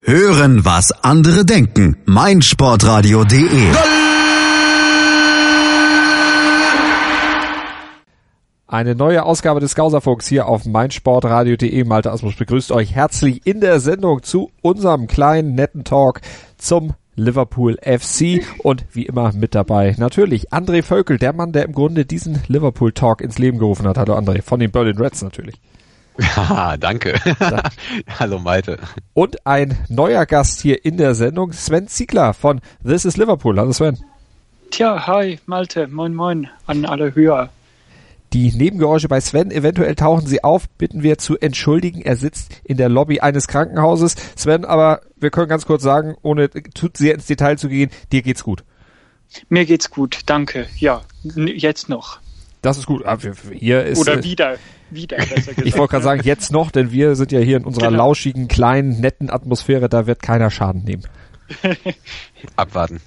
Hören, was andere denken. meinsportradio.de. Eine neue Ausgabe des Gauserfunks hier auf meinsportradio.de. Malte Asmus begrüßt euch herzlich in der Sendung zu unserem kleinen, netten Talk zum Liverpool FC und wie immer mit dabei natürlich André Völkel, der Mann, der im Grunde diesen Liverpool Talk ins Leben gerufen hat. Hallo André, von den Berlin Reds natürlich. Ja, danke. Hallo Malte. Und ein neuer Gast hier in der Sendung, Sven Ziegler von This is Liverpool. Hallo Sven. Tja, hi Malte, moin moin an alle Hörer. Die Nebengeräusche bei Sven, eventuell tauchen sie auf, bitten wir zu entschuldigen. Er sitzt in der Lobby eines Krankenhauses. Sven, aber wir können ganz kurz sagen, ohne zu sehr ins Detail zu gehen, dir geht's gut. Mir geht's gut, danke. Ja, jetzt noch. Das ist gut. Hier ist, oder wieder besser gesagt. Ich wollte gerade sagen, jetzt noch, denn wir sind ja hier in unserer lauschigen, kleinen, netten Atmosphäre, da wird keiner Schaden nehmen. Abwarten.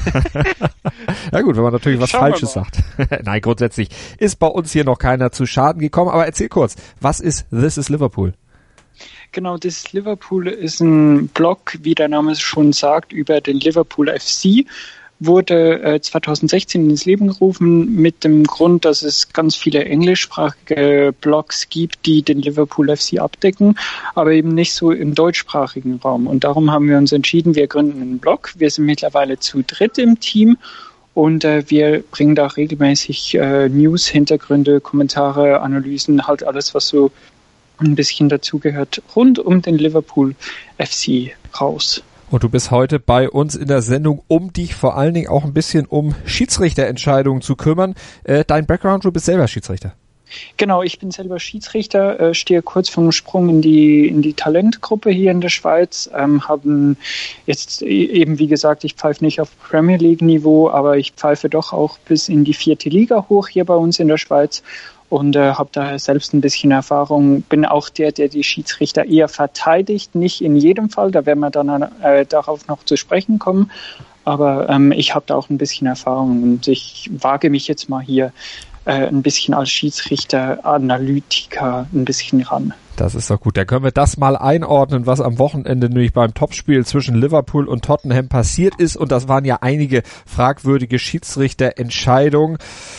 Ja gut, wenn man natürlich was Falsches sagt. Nein, grundsätzlich ist bei uns hier noch keiner zu Schaden gekommen, aber erzähl kurz, was ist This is Liverpool? Genau, This is Liverpool ist ein Blog, wie der Name es schon sagt, über den Liverpool FC. Wurde 2016 ins Leben gerufen mit dem Grund, dass es ganz viele englischsprachige Blogs gibt, die den Liverpool FC abdecken, aber eben nicht so im deutschsprachigen Raum. Und darum haben wir uns entschieden, wir gründen einen Blog. Wir sind mittlerweile zu dritt im Team und wir bringen da regelmäßig News, Hintergründe, Kommentare, Analysen, halt alles, was so ein bisschen dazugehört, rund um den Liverpool FC raus. Und du bist heute bei uns in der Sendung, um dich vor allen Dingen auch ein bisschen um Schiedsrichterentscheidungen zu kümmern. Dein Background, du bist selber Schiedsrichter. Genau, ich bin selber Schiedsrichter, stehe kurz vom Sprung in die Talentgruppe hier in der Schweiz, haben jetzt eben, wie gesagt, ich pfeife nicht auf Premier League Niveau, aber ich pfeife doch auch bis in die 4. Liga hoch hier bei uns in der Schweiz. Und habe daher selbst ein bisschen Erfahrung, bin auch der die Schiedsrichter eher verteidigt, nicht in jedem Fall, da werden wir dann darauf noch zu sprechen kommen, aber ich habe da auch ein bisschen Erfahrung und ich wage mich jetzt mal hier ein bisschen als Schiedsrichter, Analytiker ein bisschen ran. Das ist doch gut, da können wir das mal einordnen, was am Wochenende nämlich beim Topspiel zwischen Liverpool und Tottenham passiert ist und das waren ja einige fragwürdige Schiedsrichterentscheidungen.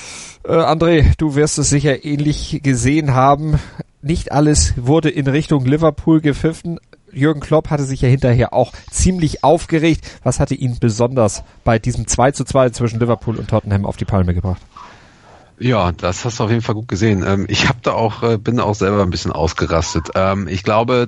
André, du wirst es sicher ähnlich gesehen haben. Nicht alles wurde in Richtung Liverpool gepfiffen. Jürgen Klopp hatte sich ja hinterher auch ziemlich aufgeregt. Was hatte ihn besonders bei diesem 2:2 zwischen Liverpool und Tottenham auf die Palme gebracht? Ja, das hast du auf jeden Fall gut gesehen. Ich bin auch selber ein bisschen ausgerastet. Ich glaube,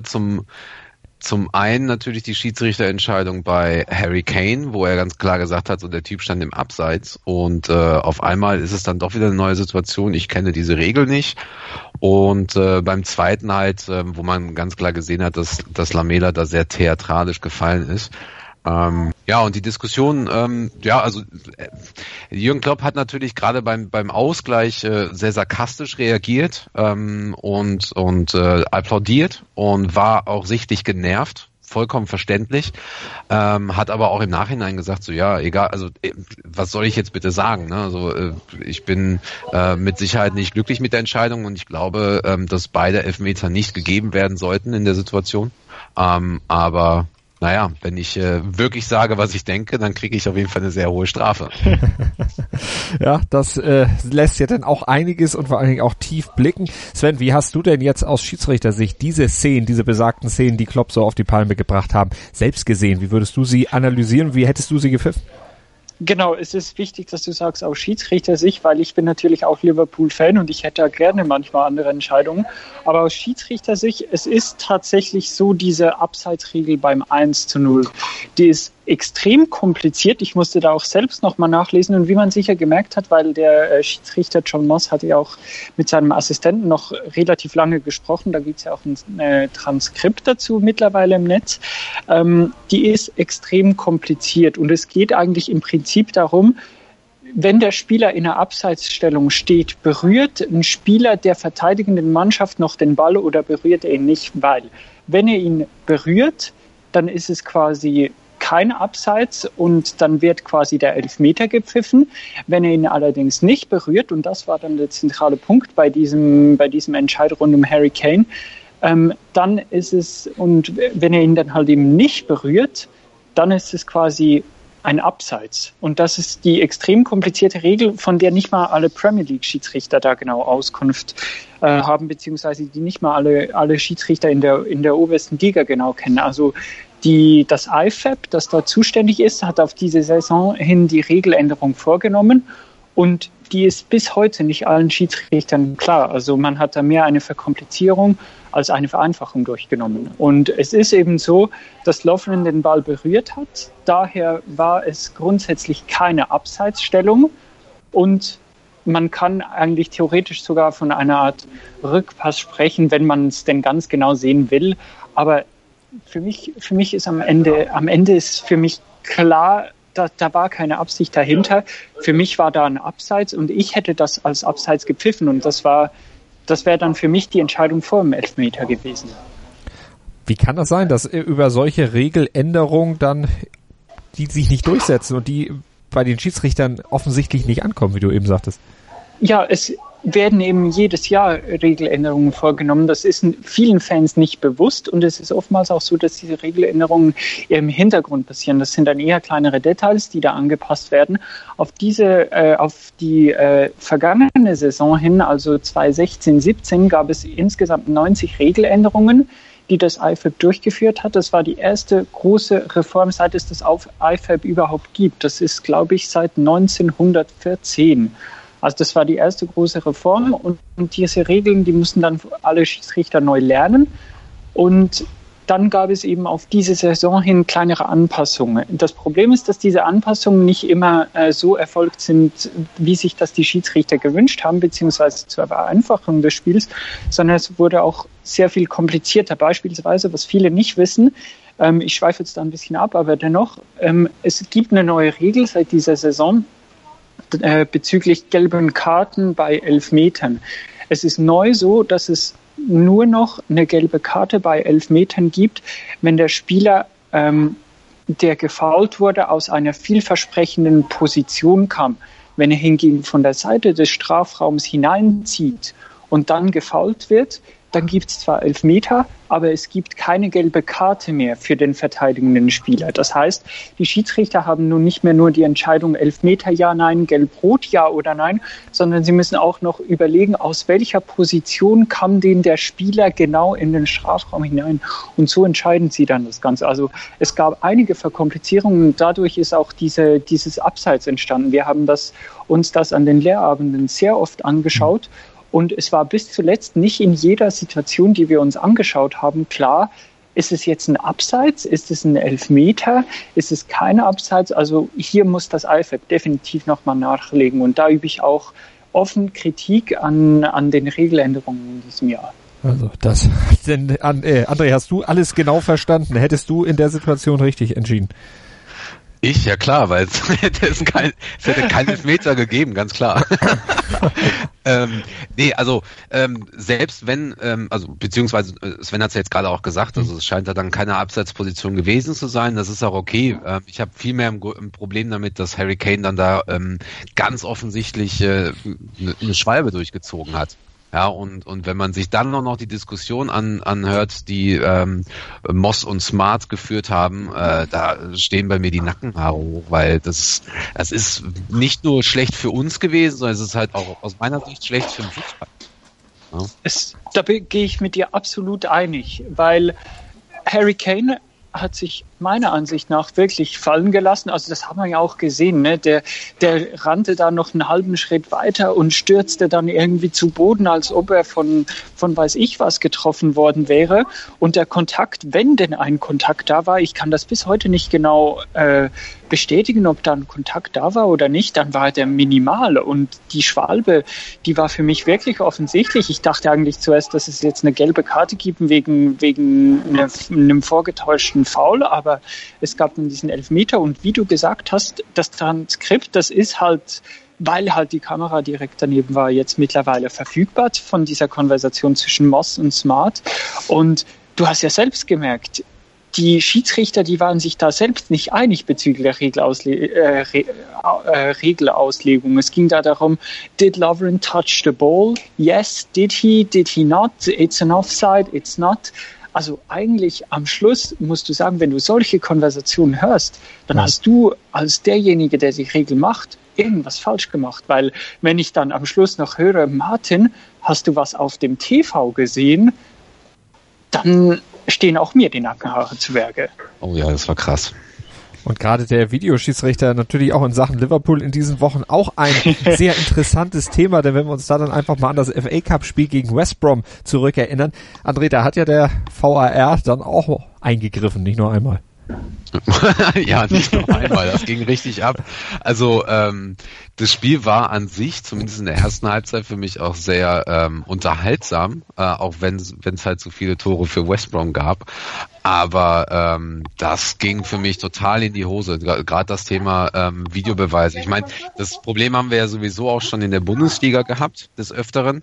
zum einen natürlich die Schiedsrichterentscheidung bei Harry Kane, wo er ganz klar gesagt hat, so der Typ stand im Abseits und auf einmal ist es dann doch wieder eine neue Situation. Ich kenne diese Regel nicht und beim zweiten halt, wo man ganz klar gesehen hat, dass Lamela da sehr theatralisch gefallen ist. Ja, und die Diskussion, Jürgen Klopp hat natürlich gerade beim Ausgleich sehr sarkastisch reagiert und applaudiert und war auch sichtlich genervt, vollkommen verständlich, hat aber auch im Nachhinein gesagt, so ja, egal, also was soll ich jetzt bitte sagen, ne? Also ich bin mit Sicherheit nicht glücklich mit der Entscheidung und ich glaube, dass beide Elfmeter nicht gegeben werden sollten in der Situation, aber naja, wenn ich wirklich sage, was ich denke, dann kriege ich auf jeden Fall eine sehr hohe Strafe. Ja, das lässt ja dann auch einiges und vor allen Dingen auch tief blicken. Sven, wie hast du denn jetzt aus Schiedsrichtersicht diese besagten Szenen, die Klopp so auf die Palme gebracht haben, selbst gesehen? Wie würdest du sie analysieren? Wie hättest du sie gepfiffen? Genau, es ist wichtig, dass du sagst, aus Schiedsrichtersicht, weil ich bin natürlich auch Liverpool-Fan und ich hätte da gerne manchmal andere Entscheidungen. Aber aus Schiedsrichtersicht, es ist tatsächlich so, diese Abseitsregel beim 1:0, die ist extrem kompliziert. Ich musste da auch selbst nochmal nachlesen und wie man sicher gemerkt hat, weil der Schiedsrichter John Moss hatte ja auch mit seinem Assistenten noch relativ lange gesprochen, da gibt es ja auch ein Transkript dazu mittlerweile im Netz, die ist extrem kompliziert und es geht eigentlich im Prinzip darum, wenn der Spieler in einer Abseitsstellung steht, berührt ein Spieler der verteidigenden Mannschaft noch den Ball oder berührt er ihn nicht, weil wenn er ihn berührt, dann ist es quasi kein Abseits und dann wird quasi der Elfmeter gepfiffen. Wenn er ihn allerdings nicht berührt, und das war dann der zentrale Punkt bei diesem Entscheid rund um Harry Kane, dann ist es, und wenn er ihn dann halt eben nicht berührt, dann ist es quasi ein Abseits. Und das ist die extrem komplizierte Regel, von der nicht mal alle Premier League-Schiedsrichter da genau Auskunft haben, beziehungsweise die nicht mal alle Schiedsrichter in der obersten Liga genau kennen. Also das IFAB, das da zuständig ist, hat auf diese Saison hin die Regeländerung vorgenommen und die ist bis heute nicht allen Schiedsrichtern klar. Also man hat da mehr eine Verkomplizierung als eine Vereinfachung durchgenommen. Und es ist eben so, dass Lovren den Ball berührt hat. Daher war es grundsätzlich keine Abseitsstellung und man kann eigentlich theoretisch sogar von einer Art Rückpass sprechen, wenn man es denn ganz genau sehen will. Aber für mich ist am Ende ist für mich klar, da war keine Absicht dahinter. Für mich war da ein Abseits und ich hätte das als Abseits gepfiffen und das wäre dann für mich die Entscheidung vor dem Elfmeter gewesen. Wie kann das sein, dass über solche Regeländerungen dann die sich nicht durchsetzen und die bei den Schiedsrichtern offensichtlich nicht ankommen, wie du eben sagtest? Ja, es werden eben jedes Jahr Regeländerungen vorgenommen. Das ist vielen Fans nicht bewusst und es ist oftmals auch so, dass diese Regeländerungen im Hintergrund passieren. Das sind dann eher kleinere Details, die da angepasst werden. Auf die vergangene Saison hin, also 2016/17, gab es insgesamt 90 Regeländerungen, die das IFAB durchgeführt hat. Das war die erste große Reform, seit es das IFAB überhaupt gibt. Das ist, glaube ich, seit 1914. Also das war die erste große Reform und diese Regeln, die mussten dann alle Schiedsrichter neu lernen und dann gab es eben auf diese Saison hin kleinere Anpassungen. Das Problem ist, dass diese Anpassungen nicht immer so erfolgt sind, wie sich das die Schiedsrichter gewünscht haben, beziehungsweise zur Vereinfachung des Spiels, sondern es wurde auch sehr viel komplizierter. Beispielsweise, was viele nicht wissen, ich schweife jetzt da ein bisschen ab, aber dennoch, es gibt eine neue Regel seit dieser Saison, bezüglich gelben Karten bei Elfmetern. Es ist neu so, dass es nur noch eine gelbe Karte bei Elfmetern gibt, wenn der Spieler, der gefoult wurde, aus einer vielversprechenden Position kam. Wenn er hingegen von der Seite des Strafraums hineinzieht und dann gefoult wird, dann gibt es zwar Elfmeter, aber es gibt keine gelbe Karte mehr für den verteidigenden Spieler. Das heißt, die Schiedsrichter haben nun nicht mehr nur die Entscheidung Elfmeter, ja, nein, gelb-rot, ja oder nein, sondern sie müssen auch noch überlegen, aus welcher Position kam denn der Spieler genau in den Strafraum hinein. Und so entscheiden sie dann das Ganze. Also es gab einige Verkomplizierungen und dadurch ist auch dieses Abseits entstanden. Wir haben uns das an den Lehrabenden sehr oft angeschaut. Und es war bis zuletzt nicht in jeder Situation, die wir uns angeschaut haben, klar, ist es jetzt ein Abseits, ist es ein Elfmeter, ist es kein Abseits? Also hier muss das IFAB definitiv nochmal nachlegen. Und da übe ich auch offen Kritik an den Regeländerungen in diesem Jahr. Also André, hast du alles genau verstanden? Hättest du in der Situation richtig entschieden? Ich, ja klar, weil es hätte keinen Elfmeter gegeben, ganz klar. Selbst wenn, beziehungsweise Sven hat es ja jetzt gerade auch gesagt, also es scheint da dann keine Abseitsposition gewesen zu sein, das ist auch okay. Ich habe viel mehr ein Problem damit, dass Harry Kane dann da ganz offensichtlich eine Schwalbe durchgezogen hat. Ja, und wenn man sich dann noch die Diskussion anhört, die Moss und Smart geführt haben, da stehen bei mir die Nackenhaare hoch, weil das ist nicht nur schlecht für uns gewesen, sondern es ist halt auch aus meiner Sicht schlecht für den Fußball. Ja. Da gehe ich mit dir absolut einig, weil Harry Kane hat sich meiner Ansicht nach wirklich fallen gelassen. Also das haben wir ja auch gesehen, ne? Der rannte da noch einen halben Schritt weiter und stürzte dann irgendwie zu Boden, als ob er von weiß ich was getroffen worden wäre. Und der Kontakt, wenn denn ein Kontakt da war, ich kann das bis heute nicht genau bestätigen, ob da ein Kontakt da war oder nicht, dann war der minimal. Und die Schwalbe, die war für mich wirklich offensichtlich. Ich dachte eigentlich zuerst, dass es jetzt eine gelbe Karte gibt wegen einem vorgetäuschten Foul, aber es gab dann diesen Elfmeter und wie du gesagt hast, das Transkript, das ist halt, weil halt die Kamera direkt daneben war, jetzt mittlerweile verfügbar von dieser Konversation zwischen Moss und Smart und du hast ja selbst gemerkt, die Schiedsrichter, die waren sich da selbst nicht einig bezüglich der Regelauslegung. Es ging da darum, did Lovren touch the ball? Yes, did he not? It's an offside, it's not. Also eigentlich am Schluss musst du sagen, wenn du solche Konversationen hörst, dann hast du als derjenige, der die Regel macht, irgendwas falsch gemacht. Weil wenn ich dann am Schluss noch höre, Martin, hast du was auf dem TV gesehen? Dann stehen auch mir die Nackenhaare zu Werke. Oh ja, das war krass. Und gerade der Videoschiedsrichter natürlich auch in Sachen Liverpool in diesen Wochen auch ein sehr interessantes Thema, denn wenn wir uns da dann einfach mal an das FA-Cup-Spiel gegen West Brom zurückerinnern, André, da hat ja der VAR dann auch eingegriffen, nicht nur einmal. Ja, nicht nur einmal, das ging richtig ab. Also das Spiel war an sich, zumindest in der ersten Halbzeit, für mich auch sehr unterhaltsam, auch wenn es halt so viele Tore für West Brom gab. Aber das ging für mich total in die Hose, gerade das Thema Videobeweise. Ich meine, das Problem haben wir ja sowieso auch schon in der Bundesliga gehabt, des Öfteren.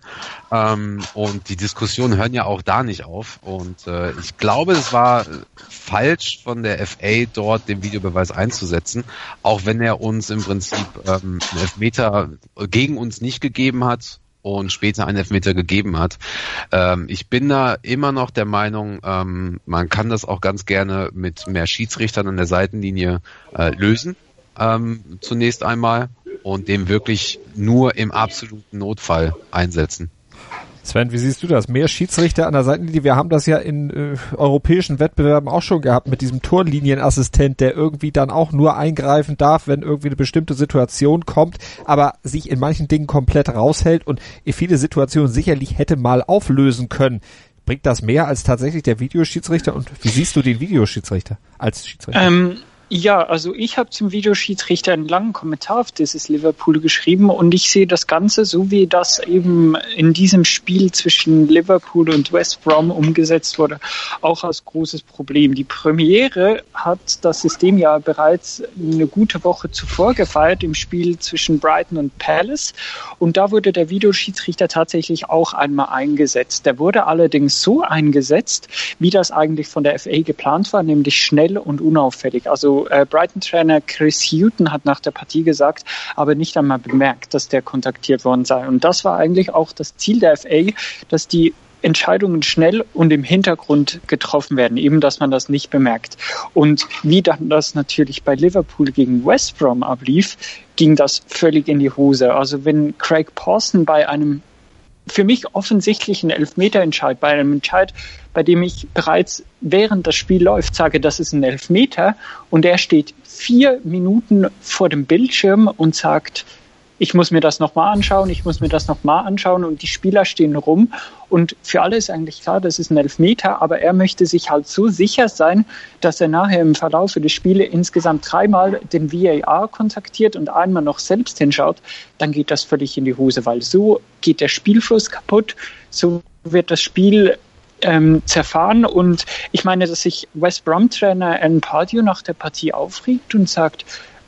Und die Diskussionen hören ja auch da nicht auf. Und ich glaube, es war falsch von der FA dort den Videobeweis einzusetzen, auch wenn er uns im Prinzip einen Elfmeter gegen uns nicht gegeben hat und später einen Elfmeter gegeben hat. Ich bin da immer noch der Meinung, man kann das auch ganz gerne mit mehr Schiedsrichtern an der Seitenlinie lösen, zunächst einmal, und dem wirklich nur im absoluten Notfall einsetzen. Sven, wie siehst du das? Mehr Schiedsrichter an der Seitenlinie? Wir haben das ja in europäischen Wettbewerben auch schon gehabt mit diesem Torlinienassistent, der irgendwie dann auch nur eingreifen darf, wenn irgendwie eine bestimmte Situation kommt, aber sich in manchen Dingen komplett raushält und viele Situationen sicherlich hätte mal auflösen können. Bringt das mehr als tatsächlich der Videoschiedsrichter? Und wie siehst du den Videoschiedsrichter als Schiedsrichter? Ja, also ich habe zum Videoschiedsrichter einen langen Kommentar auf dieses Liverpool geschrieben und ich sehe das Ganze, so wie das eben in diesem Spiel zwischen Liverpool und West Brom umgesetzt wurde, auch als großes Problem. Die Premiere hat das System ja bereits eine gute Woche zuvor gefeiert im Spiel zwischen Brighton und Palace, und da wurde der Videoschiedsrichter tatsächlich auch einmal eingesetzt. Der wurde allerdings so eingesetzt, wie das eigentlich von der FA geplant war, nämlich schnell und unauffällig. Also Brighton-Trainer Chris Hughton hat nach der Partie gesagt, aber nicht einmal bemerkt, dass der kontaktiert worden sei. Und das war eigentlich auch das Ziel der FA, dass die Entscheidungen schnell und im Hintergrund getroffen werden, eben dass man das nicht bemerkt. Und wie dann das natürlich bei Liverpool gegen West Brom ablief, ging das völlig in die Hose. Also wenn Craig Pawson bei einem für mich offensichtlichen Elfmeterentscheid, bei einem Entscheid, bei dem ich bereits während das Spiel läuft sage, das ist ein Elfmeter, und er steht 4 Minuten vor dem Bildschirm und sagt, ich muss mir das nochmal anschauen, und die Spieler stehen rum und für alle ist eigentlich klar, das ist ein Elfmeter, aber er möchte sich halt so sicher sein, dass er nachher im Verlauf des Spiels insgesamt 3-mal den VAR kontaktiert und einmal noch selbst hinschaut, dann geht das völlig in die Hose, weil so geht der Spielfluss kaputt, so wird das Spiel zerfahren. Und ich meine, dass sich West Brom-Trainer Alan Pardew nach der Partie aufregt und sagt,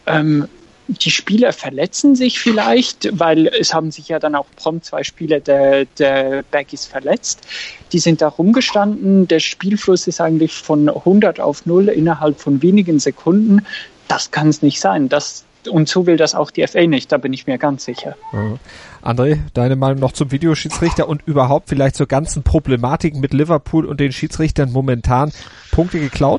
die Spieler verletzen sich vielleicht, weil es haben sich ja dann auch prompt 2 Spieler, der Back ist verletzt. Die sind da rumgestanden. Der Spielfluss ist eigentlich von 100 auf 0 innerhalb von wenigen Sekunden. Das kann es nicht sein. Und so will das auch die FA nicht, da bin ich mir ganz sicher. Ja. André, deine Meinung noch zum Videoschiedsrichter und überhaupt vielleicht zur ganzen Problematik mit Liverpool und den Schiedsrichtern momentan? Punkte geklaut?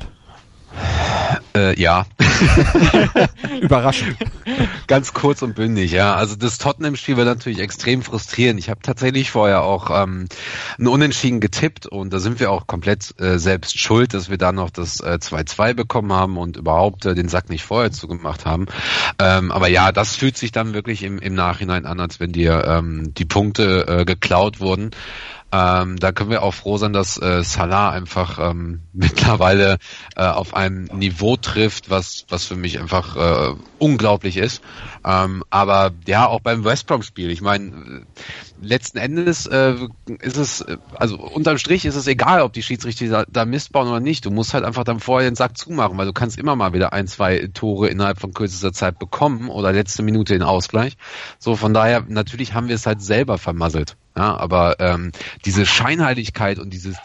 Ja. Überraschend. Ganz kurz und bündig, ja. Also das Tottenham-Spiel war natürlich extrem frustrierend. Ich habe tatsächlich vorher auch ein Unentschieden getippt und da sind wir auch komplett selbst schuld, dass wir da noch das 2-2 bekommen haben und überhaupt den Sack nicht vorher zugemacht haben. Aber ja, das fühlt sich dann wirklich im Nachhinein an, als wenn dir die Punkte geklaut wurden. Da können wir auch froh sein, dass Salah einfach mittlerweile auf einem Niveau trifft, was für mich einfach unglaublich ist. Aber ja, auch beim West Brom-Spiel. Ich meine, letzten Endes ist es, also unterm Strich ist es egal, ob die Schiedsrichter da Mist bauen oder nicht. Du musst halt einfach dann vorher den Sack zumachen, weil du kannst immer mal wieder 1-2 Tore innerhalb von kürzester Zeit bekommen oder letzte Minute den Ausgleich. So, von daher, natürlich haben wir es halt selber vermasselt. Ja, aber diese Scheinheiligkeit und dieses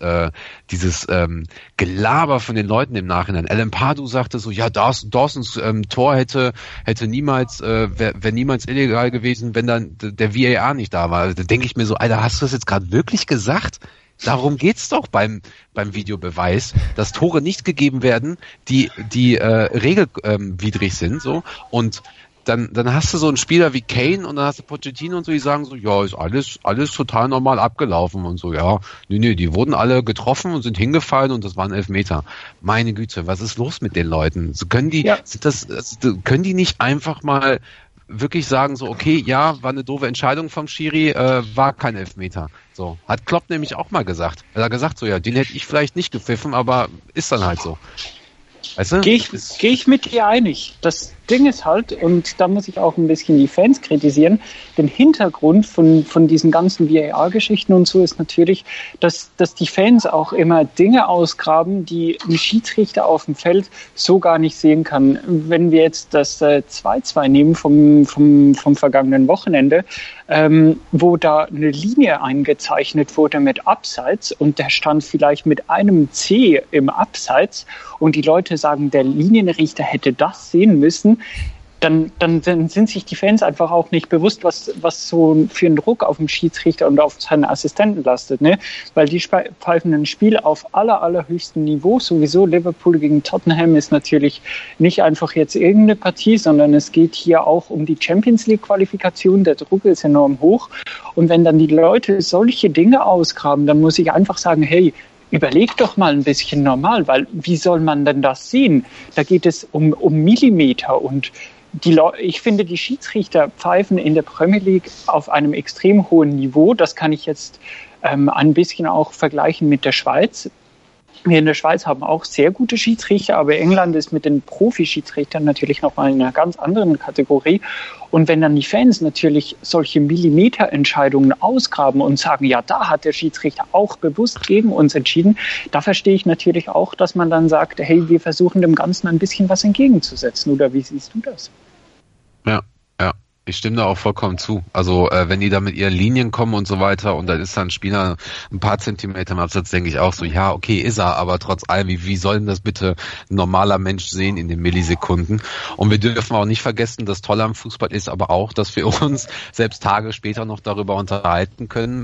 Gelaber von den Leuten im Nachhinein. Alan Pardew sagte so, ja, Dawsons Tor hätte niemals, wäre niemals illegal gewesen, wenn dann der VAR nicht da war. Da denke ich mir so, Alter, hast du das jetzt gerade wirklich gesagt? Darum geht's doch beim Videobeweis, dass Tore nicht gegeben werden, die regelwidrig sind, so, und dann hast du so einen Spieler wie Kane und dann hast du Pochettino und so, die sagen so, ja, ist alles total normal abgelaufen und so, ja. Nee, die wurden alle getroffen und sind hingefallen und das waren Elfmeter. Meine Güte, was ist los mit den Leuten? So, können die nicht einfach mal wirklich sagen so, okay, ja, war eine doofe Entscheidung vom Schiri, war kein Elfmeter. So, hat Klopp nämlich auch mal gesagt. Er hat gesagt so, ja, den hätte ich vielleicht nicht gepfiffen, aber ist dann halt so. Weißt du? Geh ich mit dir einig. Das Ding ist halt, und da muss ich auch ein bisschen die Fans kritisieren, den Hintergrund von diesen ganzen VAR-Geschichten und so ist natürlich, dass die Fans auch immer Dinge ausgraben, die ein Schiedsrichter auf dem Feld so gar nicht sehen kann. Wenn wir jetzt das 2-2 nehmen vom vergangenen Wochenende, wo da eine Linie eingezeichnet wurde mit Abseits und der stand vielleicht mit einem C im Abseits und die Leute sagen, der Linienrichter hätte das sehen müssen, dann sind sich die Fans einfach auch nicht bewusst, was so für ein Druck auf den Schiedsrichter und auf seinen Assistenten lastet, ne? Weil die pfeifen ein Spiel auf allerhöchstem Niveau. Sowieso Liverpool gegen Tottenham ist natürlich nicht einfach jetzt irgendeine Partie, sondern es geht hier auch um die Champions League Qualifikation. Der Druck ist enorm hoch. Und wenn dann die Leute solche Dinge ausgraben, dann muss ich einfach sagen, hey, überleg doch mal ein bisschen normal, weil wie soll man denn das sehen? Da geht es um Millimeter und ich finde, die Schiedsrichter pfeifen in der Premier League auf einem extrem hohen Niveau. Das kann ich jetzt ein bisschen auch vergleichen mit der Schweiz. Wir in der Schweiz haben auch sehr gute Schiedsrichter, aber England ist mit den Profi-Schiedsrichtern natürlich nochmal in einer ganz anderen Kategorie. Und wenn dann die Fans natürlich solche Millimeterentscheidungen ausgraben und sagen, ja, da hat der Schiedsrichter auch bewusst gegen uns entschieden, da verstehe ich natürlich auch, dass man dann sagt, hey, wir versuchen dem Ganzen ein bisschen was entgegenzusetzen. Oder wie siehst du das? Ja. Ich stimme da auch vollkommen zu. Also wenn die da mit ihren Linien kommen und so weiter und dann ist da ein Spieler ein paar Zentimeter im Absatz, denke ich auch so, ja, okay, ist er, aber trotz allem, wie soll denn das bitte ein normaler Mensch sehen in den Millisekunden? Und wir dürfen auch nicht vergessen, das Tolle am Fußball ist aber auch, dass wir uns selbst Tage später noch darüber unterhalten können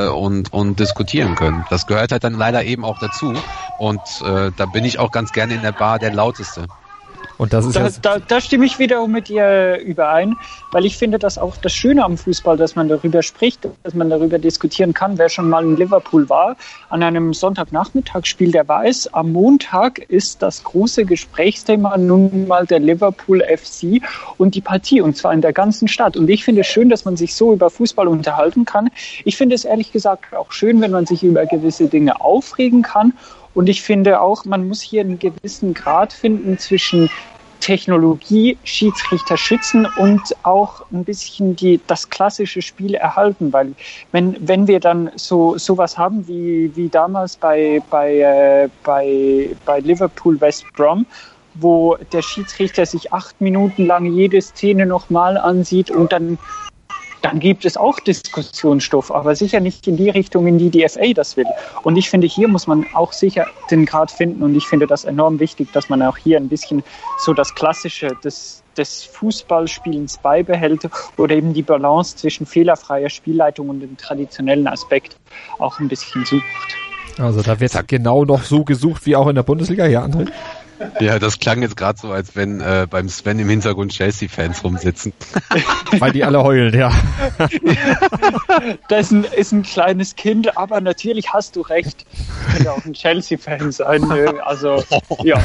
und diskutieren können. Das gehört halt dann leider eben auch dazu und da bin ich auch ganz gerne in der Bar der Lauteste. Und das ist da stimme ich wiederum mit dir überein, weil ich finde, das auch das Schöne am Fußball, dass man darüber spricht, dass man darüber diskutieren kann. Wer schon mal in Liverpool war, an einem Sonntagnachmittagsspiel, der weiß, am Montag ist das große Gesprächsthema nun mal der Liverpool FC und die Partie, und zwar in der ganzen Stadt. Und ich finde es schön, dass man sich so über Fußball unterhalten kann. Ich finde es ehrlich gesagt auch schön, wenn man sich über gewisse Dinge aufregen kann. Und ich finde auch, man muss hier einen gewissen Grad finden zwischen Technologie, Schiedsrichter schützen und auch ein bisschen das klassische Spiel erhalten, weil wenn wir dann sowas haben wie damals bei Liverpool West Brom, wo der Schiedsrichter sich 8 Minuten lang jede Szene nochmal ansieht und dann gibt es auch Diskussionsstoff, aber sicher nicht in die Richtung, in die FA das will. Und ich finde, hier muss man auch sicher den Grad finden und ich finde das enorm wichtig, dass man auch hier ein bisschen so das Klassische des Fußballspielens beibehält oder eben die Balance zwischen fehlerfreier Spielleitung und dem traditionellen Aspekt auch ein bisschen sucht. Also da wird genau noch so gesucht wie auch in der Bundesliga, ja, André? Ja, das klang jetzt gerade so, als wenn beim Sven im Hintergrund Chelsea-Fans rumsitzen. Weil die alle heulen, ja. Das ist ein kleines Kind, aber natürlich hast du recht. Könnte auch ein Chelsea-Fan sein. Also, ja.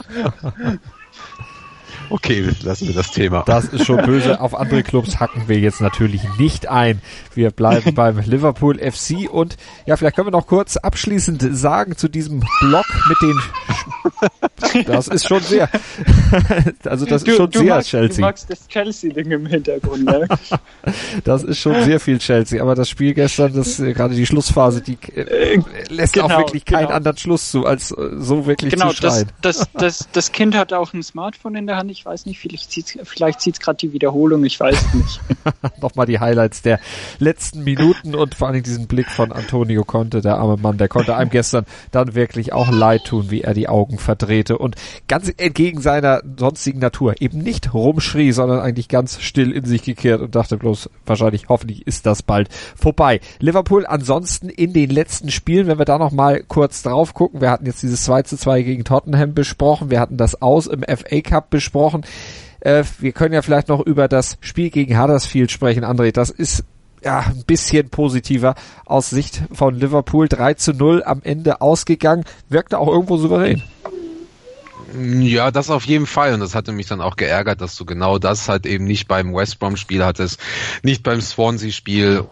Okay, lassen wir das Thema. Das ist schon böse. Auf andere Clubs hacken wir jetzt natürlich nicht ein. Wir bleiben beim Liverpool FC und ja, vielleicht können wir noch kurz abschließend sagen zu diesem Block mit den das ist schon sehr also das ist schon sehr Chelsea. Du magst das Chelsea-Ding im Hintergrund, ne? Das ist schon sehr viel Chelsea, aber das Spiel gestern, gerade die Schlussphase, die lässt auch wirklich keinen anderen Schluss zu, als so wirklich zu schreien. Das Kind hat auch ein Smartphone in der Hand. Ich ich weiß nicht, vielleicht zieht's gerade die Wiederholung, ich weiß nicht. Nochmal die Highlights der letzten Minuten und vor allem diesen Blick von Antonio Conte, der arme Mann, der konnte einem gestern dann wirklich auch leid tun, wie er die Augen verdrehte und ganz entgegen seiner sonstigen Natur eben nicht rumschrie, sondern eigentlich ganz still in sich gekehrt und dachte bloß, hoffentlich ist das bald vorbei. Liverpool ansonsten in den letzten Spielen, wenn wir da noch mal kurz drauf gucken, wir hatten jetzt dieses 2:2 gegen Tottenham besprochen, wir hatten das Aus im FA Cup besprochen, wir können ja vielleicht noch über das Spiel gegen Huddersfield sprechen, André, das ist ja ein bisschen positiver aus Sicht von Liverpool, 3:0 am Ende ausgegangen, wirkte auch irgendwo souverän. Ja, das auf jeden Fall. Und das hatte mich dann auch geärgert, dass du genau das halt eben nicht beim West Brom-Spiel hattest, nicht beim Swansea-Spiel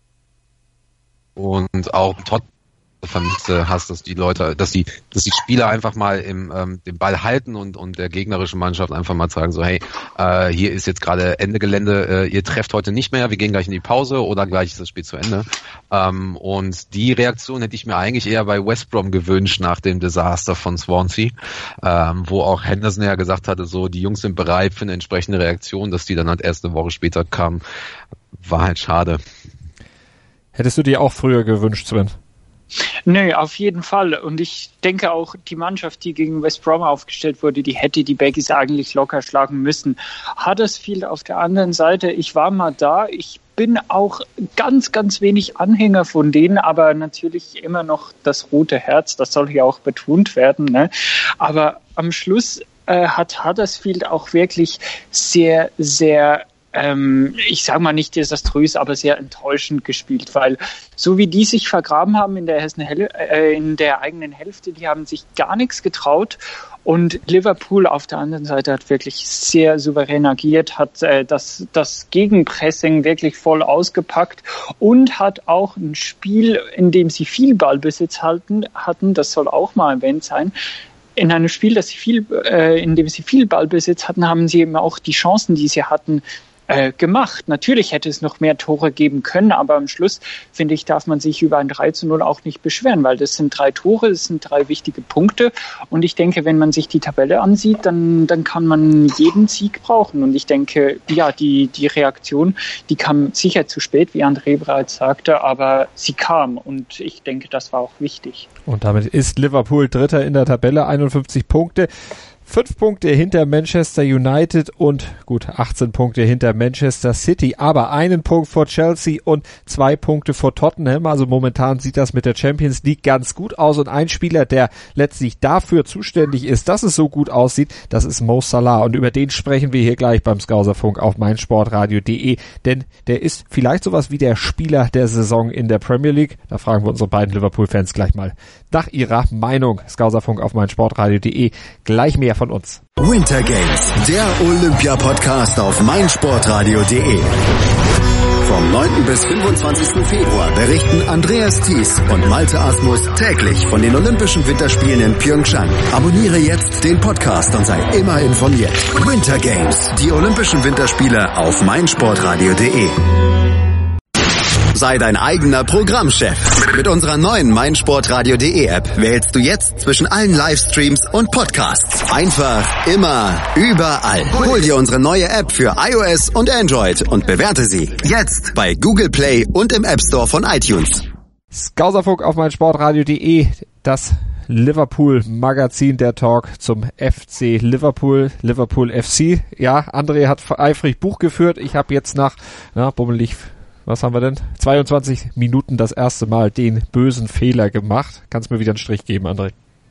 und auch Tottenham hast, dass die Leute, dass die Spieler einfach mal den Ball halten und der gegnerischen Mannschaft einfach mal sagen so, hey, hier ist jetzt gerade Ende Gelände, ihr trefft heute nicht mehr, wir gehen gleich in die Pause oder gleich ist das Spiel zu Ende. Und die Reaktion hätte ich mir eigentlich eher bei West Brom gewünscht nach dem Desaster von Swansea, wo auch Henderson ja gesagt hatte, so die Jungs sind bereit für eine entsprechende Reaktion, dass die dann halt erst eine Woche später kam, war halt schade. Hättest du dir auch früher gewünscht, Sven? Nee, auf jeden Fall. Und ich denke auch, die Mannschaft, die gegen West Brom aufgestellt wurde, die hätte die Baggies eigentlich locker schlagen müssen. Huddersfield auf der anderen Seite, ich war mal da, ich bin auch ganz, ganz wenig Anhänger von denen, aber natürlich immer noch das rote Herz, das soll hier auch betont werden, ne? Aber am Schluss hat Huddersfield auch wirklich sehr, sehr ich sage mal nicht desaströs, aber sehr enttäuschend gespielt, weil so wie die sich vergraben haben in der eigenen Hälfte, die haben sich gar nichts getraut und Liverpool auf der anderen Seite hat wirklich sehr souverän agiert, hat das Gegenpressing wirklich voll ausgepackt und hat auch ein Spiel, in dem sie viel Ballbesitz hatten, das soll auch mal erwähnt sein. In einem Spiel, in dem sie viel Ballbesitz hatten, haben sie eben auch die Chancen, die sie hatten, gemacht. Natürlich hätte es noch mehr Tore geben können, aber am Schluss, finde ich, darf man sich über ein 3:0 auch nicht beschweren, weil das sind 3 Tore, das sind 3 wichtige Punkte und ich denke, wenn man sich die Tabelle ansieht, dann kann man jeden Sieg brauchen und ich denke, ja, die Reaktion, die kam sicher zu spät, wie André bereits sagte, aber sie kam und ich denke, das war auch wichtig. Und damit ist Liverpool Dritter in der Tabelle, 51 Punkte. 5 Punkte hinter Manchester United und gut 18 Punkte hinter Manchester City, aber 1 Punkt vor Chelsea und 2 Punkte vor Tottenham. Also momentan sieht das mit der Champions League ganz gut aus und ein Spieler, der letztlich dafür zuständig ist, dass es so gut aussieht, das ist Mo Salah und über den sprechen wir hier gleich beim Skauserfunk auf meinsportradio.de, denn der ist vielleicht sowas wie der Spieler der Saison in der Premier League. Da fragen wir unsere beiden Liverpool-Fans gleich mal nach ihrer Meinung. Skauserfunk auf meinsportradio.de, gleich mehr von uns. Winter Games, der Olympia-Podcast auf meinsportradio.de. Vom 9. bis 25. Februar berichten Andreas Thies und Malte Asmus täglich von den Olympischen Winterspielen in Pyeongchang. Abonniere jetzt den Podcast und sei immer informiert. Winter Games, die Olympischen Winterspiele auf meinsportradio.de. Sei dein eigener Programmchef. Mit unserer neuen meinsportradio.de App wählst du jetzt zwischen allen Livestreams und Podcasts. Einfach, immer, überall. Hol dir unsere neue App für iOS und Android und bewerte sie jetzt bei Google Play und im App Store von iTunes. Skauserfunk auf meinsportradio.de, das Liverpool-Magazin, der Talk zum FC Liverpool FC. Ja, André hat eifrig Buch geführt. Ich habe jetzt nach, bummelig, was haben wir denn? 22 Minuten das erste Mal den bösen Fehler gemacht. Kannst mir wieder einen Strich geben, André?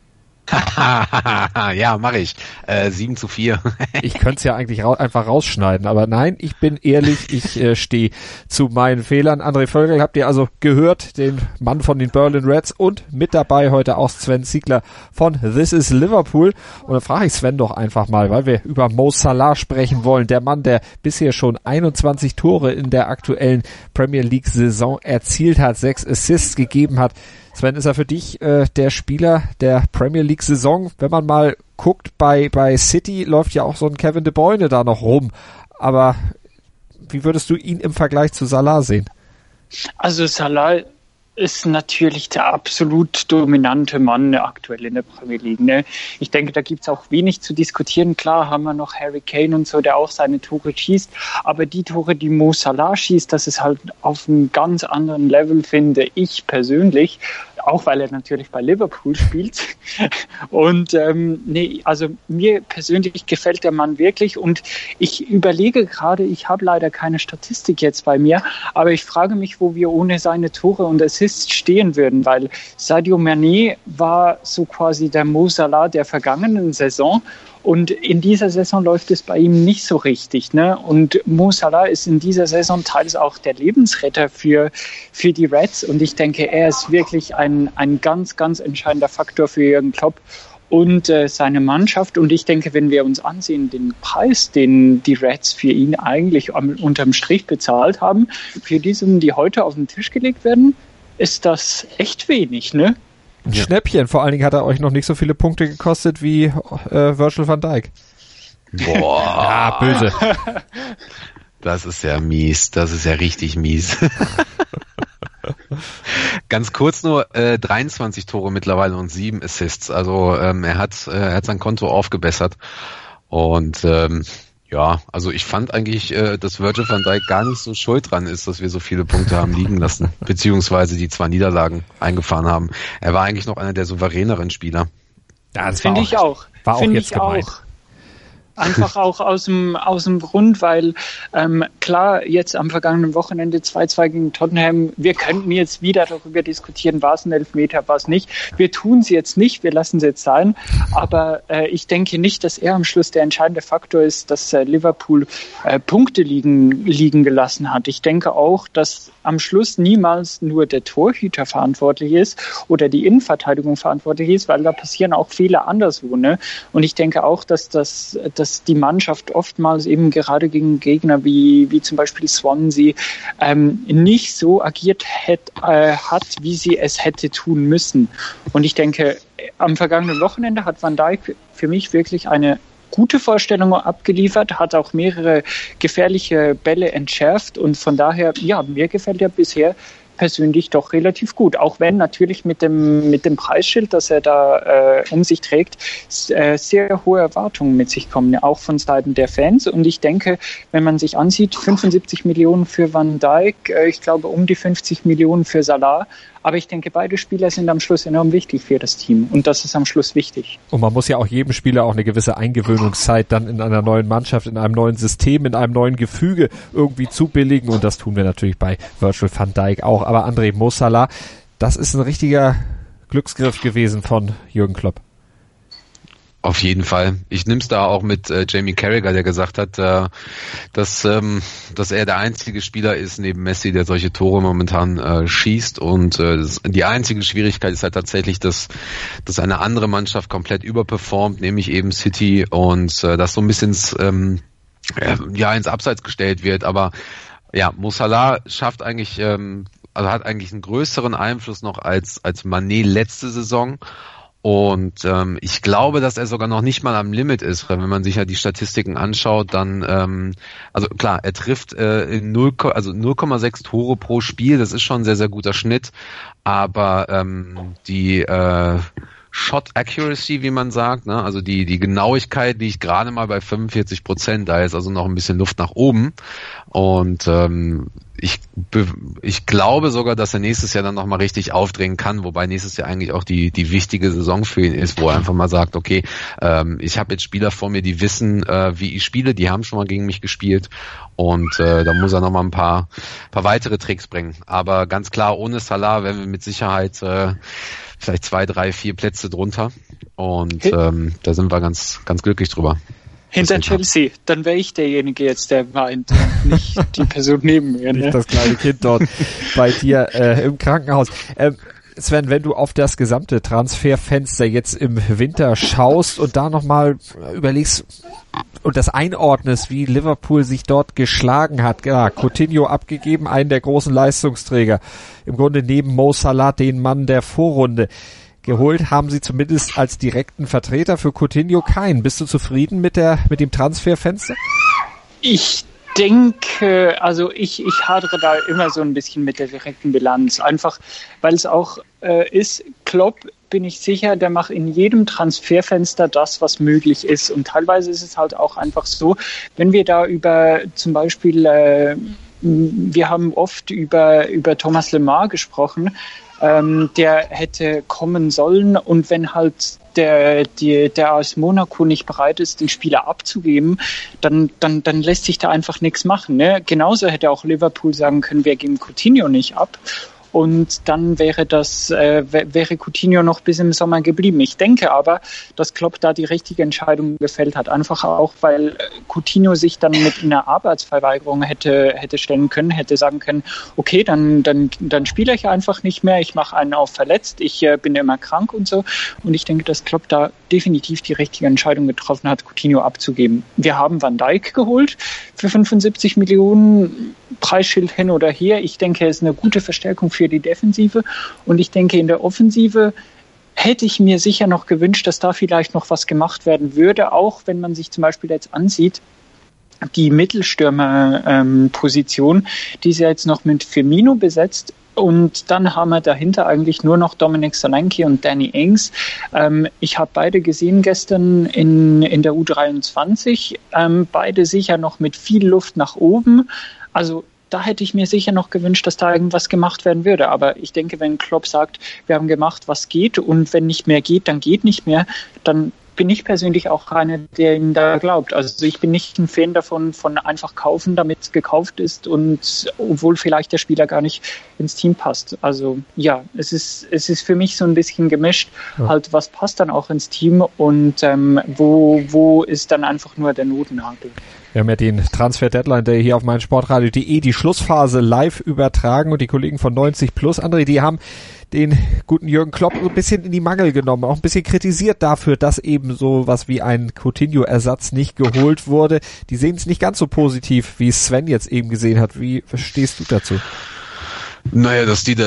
Ja, mache ich. 7:4. Ich könnte es ja eigentlich einfach rausschneiden, aber nein, ich bin ehrlich, ich stehe zu meinen Fehlern. André Völgel habt ihr also gehört, den Mann von den Berlin Reds und mit dabei heute auch Sven Ziegler von This is Liverpool. Und dann frage ich Sven doch einfach mal, weil wir über Mo Salah sprechen wollen, der Mann, der bisher schon 21 Tore in der aktuellen Premier League Saison erzielt hat, 6 Assists gegeben hat. Sven, ist er für dich der Spieler der Premier League Saison? Wenn man mal guckt, bei City läuft ja auch so ein Kevin De Bruyne da noch rum. Aber wie würdest du ihn im Vergleich zu Salah sehen? Also Salah ist natürlich der absolut dominante Mann aktuell in der Premier League. Ne? Ich denke, da gibt's auch wenig zu diskutieren. Klar haben wir noch Harry Kane und so, der auch seine Tore schießt. Aber die Tore, die Mo Salah schießt, das ist halt auf einem ganz anderen Level, finde ich persönlich. Auch weil er natürlich bei Liverpool spielt. Und also mir persönlich gefällt der Mann wirklich. Und ich überlege gerade, ich habe leider keine Statistik jetzt bei mir, aber ich frage mich, wo wir ohne seine Tore und Assists stehen würden, weil Sadio Mané war so quasi der Mo Salah der vergangenen Saison. Und in dieser Saison läuft es bei ihm nicht so richtig, ne? Und Mo Salah ist in dieser Saison teils auch der Lebensretter für die Reds. Und ich denke, er ist wirklich ein ganz, ganz entscheidender Faktor für Jürgen Klopp und seine Mannschaft. Und ich denke, wenn wir uns ansehen, den Preis, den die Reds für ihn eigentlich unterm Strich bezahlt haben, für die Summen, die heute auf den Tisch gelegt werden, ist das echt wenig, ne? Ein Schnäppchen, vor allen Dingen hat er euch noch nicht so viele Punkte gekostet wie Virgil van Dijk. Boah. Ja, böse. Das ist ja mies, das ist ja richtig mies. Ganz kurz nur, 23 Tore mittlerweile und 7 Assists, also er hat sein Konto aufgebessert und ja, also ich fand eigentlich, dass Virgil van Dijk gar nicht so schuld dran ist, dass wir so viele Punkte haben liegen lassen, beziehungsweise die 2 Niederlagen eingefahren haben. Er war eigentlich noch einer der souveräneren Spieler. Ja, das finde ich auch. War auch jetzt gemeint. Einfach auch aus dem Grund, weil klar, jetzt am vergangenen Wochenende 2-2 gegen Tottenham, wir könnten jetzt wieder darüber diskutieren, war es ein Elfmeter, war es nicht. Wir tun es jetzt nicht, wir lassen es jetzt sein, aber ich denke nicht, dass er am Schluss der entscheidende Faktor ist, dass Liverpool Punkte liegen gelassen hat. Ich denke auch, dass am Schluss niemals nur der Torhüter verantwortlich ist oder die Innenverteidigung verantwortlich ist, weil da passieren auch Fehler anderswo. Ne? Und ich denke auch, dass die Mannschaft oftmals eben gerade gegen Gegner wie zum Beispiel Swansea nicht so agiert hat, wie sie es hätte tun müssen. Und ich denke, am vergangenen Wochenende hat Van Dijk für mich wirklich eine gute Vorstellung abgeliefert, hat auch mehrere gefährliche Bälle entschärft und von daher, ja, mir gefällt er bisher persönlich doch relativ gut, auch wenn natürlich mit dem Preisschild, das er da um sich trägt, sehr hohe Erwartungen mit sich kommen, auch von Seiten der Fans. Und ich denke, wenn man sich ansieht, 75 Millionen für Van Dijk, ich glaube um die 50 Millionen für Salah, aber ich denke, beide Spieler sind am Schluss enorm wichtig für das Team und das ist am Schluss wichtig. Und man muss ja auch jedem Spieler auch eine gewisse Eingewöhnungszeit dann in einer neuen Mannschaft, in einem neuen System, in einem neuen Gefüge irgendwie zubilligen und das tun wir natürlich bei Virgil van Dijk auch. Aber André, Mo Salah, das ist ein richtiger Glücksgriff gewesen von Jürgen Klopp. Auf jeden Fall. Ich nehme es da auch mit Jamie Carragher, der gesagt hat, dass er der einzige Spieler ist neben Messi, der solche Tore momentan schießt. Und die einzige Schwierigkeit ist halt tatsächlich, dass eine andere Mannschaft komplett überperformt, nämlich eben City, und das so ein bisschen ins Abseits gestellt wird. Aber ja, Mo Salah schafft eigentlich, hat eigentlich einen größeren Einfluss noch als Mané letzte Saison. Und ich glaube, dass er sogar noch nicht mal am Limit ist. Wenn man sich ja die Statistiken anschaut, dann, also klar, er trifft 0,6 Tore pro Spiel. Das ist schon ein sehr, sehr guter Schnitt. Aber die Shot Accuracy, wie man sagt, ne? Also die Genauigkeit liegt gerade mal bei 45%. Da ist also noch ein bisschen Luft nach oben. Und ich glaube sogar, dass er nächstes Jahr dann nochmal richtig aufdrehen kann, wobei nächstes Jahr eigentlich auch die wichtige Saison für ihn ist, wo er einfach mal sagt, okay, ich habe jetzt Spieler vor mir, die wissen, wie ich spiele, die haben schon mal gegen mich gespielt und da muss er nochmal ein paar weitere Tricks bringen. Aber ganz klar, ohne Salah wären wir mit Sicherheit vielleicht 2, 3, 4 Plätze drunter und da sind wir ganz, ganz glücklich drüber. Hinter Chelsea, dann wäre ich derjenige jetzt, der weint, nicht die Person neben mir. Ne? Nicht das kleine Kind dort bei dir im Krankenhaus. Sven, wenn du auf das gesamte Transferfenster jetzt im Winter schaust und da nochmal überlegst und das einordnest, wie Liverpool sich dort geschlagen hat. Ja, Coutinho abgegeben, einen der großen Leistungsträger. Im Grunde neben Mo Salah den Mann der Vorrunde. Geholt haben sie zumindest als direkten Vertreter für Coutinho keinen. Bist du zufrieden mit dem Transferfenster? Ich denke, also ich hadere da immer so ein bisschen mit der direkten Bilanz, einfach weil es auch ist, Klopp, bin ich sicher, der macht in jedem Transferfenster das, was möglich ist. Und teilweise ist es halt auch einfach so, wenn wir da über zum Beispiel, wir haben oft über Thomas Lemar gesprochen, der hätte kommen sollen, und wenn halt der AS Monaco nicht bereit ist, den Spieler abzugeben, dann lässt sich da einfach nichts machen. Ne? Genauso hätte auch Liverpool sagen können, wir geben Coutinho nicht ab. Und dann wäre Coutinho noch bis im Sommer geblieben. Ich denke aber, dass Klopp da die richtige Entscheidung gefällt hat. Einfach auch, weil Coutinho sich dann mit einer Arbeitsverweigerung hätte stellen können, hätte sagen können, okay, dann spiele ich einfach nicht mehr, ich mache einen auf verletzt, ich bin immer krank und so. Und ich denke, dass Klopp da definitiv die richtige Entscheidung getroffen hat, Coutinho abzugeben. Wir haben Van Dijk geholt für 75 Millionen, Preisschild hin oder her. Ich denke, er ist eine gute Verstärkung für die Defensive, und ich denke, in der Offensive hätte ich mir sicher noch gewünscht, dass da vielleicht noch was gemacht werden würde, auch wenn man sich zum Beispiel jetzt ansieht, die Mittelstürmer-Position, die ist ja jetzt noch mit Firmino besetzt. Und dann haben wir dahinter eigentlich nur noch Dominic Solanke und Danny Ings. Ich habe beide gesehen gestern in der U23. Beide sicher noch mit viel Luft nach oben. Also da hätte ich mir sicher noch gewünscht, dass da irgendwas gemacht werden würde. Aber ich denke, wenn Klopp sagt, wir haben gemacht, was geht, und wenn nicht mehr geht, dann geht nicht mehr, dann bin ich persönlich auch einer, der ihm da glaubt. Also ich bin nicht ein Fan davon, von einfach kaufen, damit es gekauft ist, und obwohl vielleicht der Spieler gar nicht ins Team passt. Also ja, es ist für mich so ein bisschen gemischt, halt was passt dann auch ins Team, und wo ist dann einfach nur der Notnagel. Wir haben ja den Transfer-Deadline Day hier auf meinsportradio.de, die Schlussphase live übertragen, und die Kollegen von 90 Plus, André, die haben den guten Jürgen Klopp so ein bisschen in die Mangel genommen, auch ein bisschen kritisiert dafür, dass eben so was wie ein Coutinho-Ersatz nicht geholt wurde. Die sehen es nicht ganz so positiv, wie Sven jetzt eben gesehen hat. Wie verstehst du dazu? Naja, dass die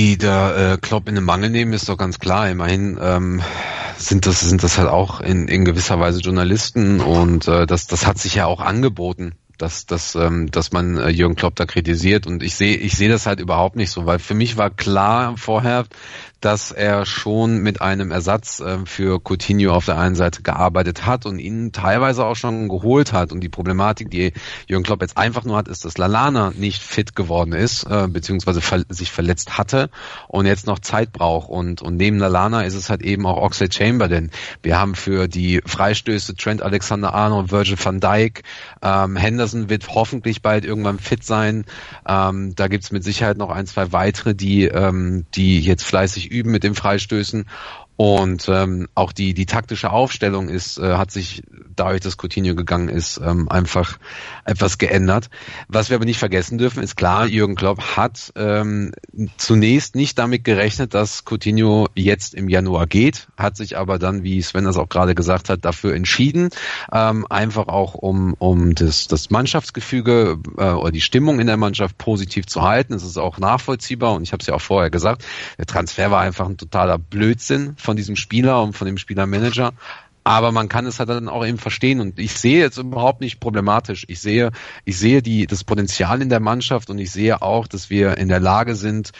da Klopp in den Mangel nehmen, ist doch ganz klar. Immerhin sind das halt auch in gewisser Weise Journalisten, und das hat sich ja auch angeboten, dass man Jürgen Klopp da kritisiert, und ich sehe das halt überhaupt nicht so, weil für mich war klar vorher, dass er schon mit einem Ersatz für Coutinho auf der einen Seite gearbeitet hat und ihn teilweise auch schon geholt hat. Und die Problematik, die Jürgen Klopp jetzt einfach nur hat, ist, dass Lallana nicht fit geworden ist, beziehungsweise sich verletzt hatte und jetzt noch Zeit braucht. Und neben Lallana ist es halt eben auch Oxlade-Chamberlain. Wir haben für die Freistöße Trent Alexander-Arnold, Virgil van Dijk, Henderson wird hoffentlich bald irgendwann fit sein. Da gibt's mit Sicherheit noch ein, zwei weitere, die jetzt fleißig üben mit den Freistößen, und auch die taktische Aufstellung hat sich dadurch, dass Coutinho gegangen ist, einfach etwas geändert. Was wir aber nicht vergessen dürfen, ist klar, Jürgen Klopp hat zunächst nicht damit gerechnet, dass Coutinho jetzt im Januar geht, hat sich aber dann, wie Sven das auch gerade gesagt hat, dafür entschieden, einfach auch um das Mannschaftsgefüge oder die Stimmung in der Mannschaft positiv zu halten. Es ist auch nachvollziehbar, und ich habe es ja auch vorher gesagt, der Transfer war einfach ein totaler Blödsinn von diesem Spieler und von dem Spielermanager. Aber man kann es halt dann auch eben verstehen, und ich sehe jetzt überhaupt nicht problematisch. Ich sehe das Potenzial in der Mannschaft, und ich sehe auch, dass wir in der Lage sind,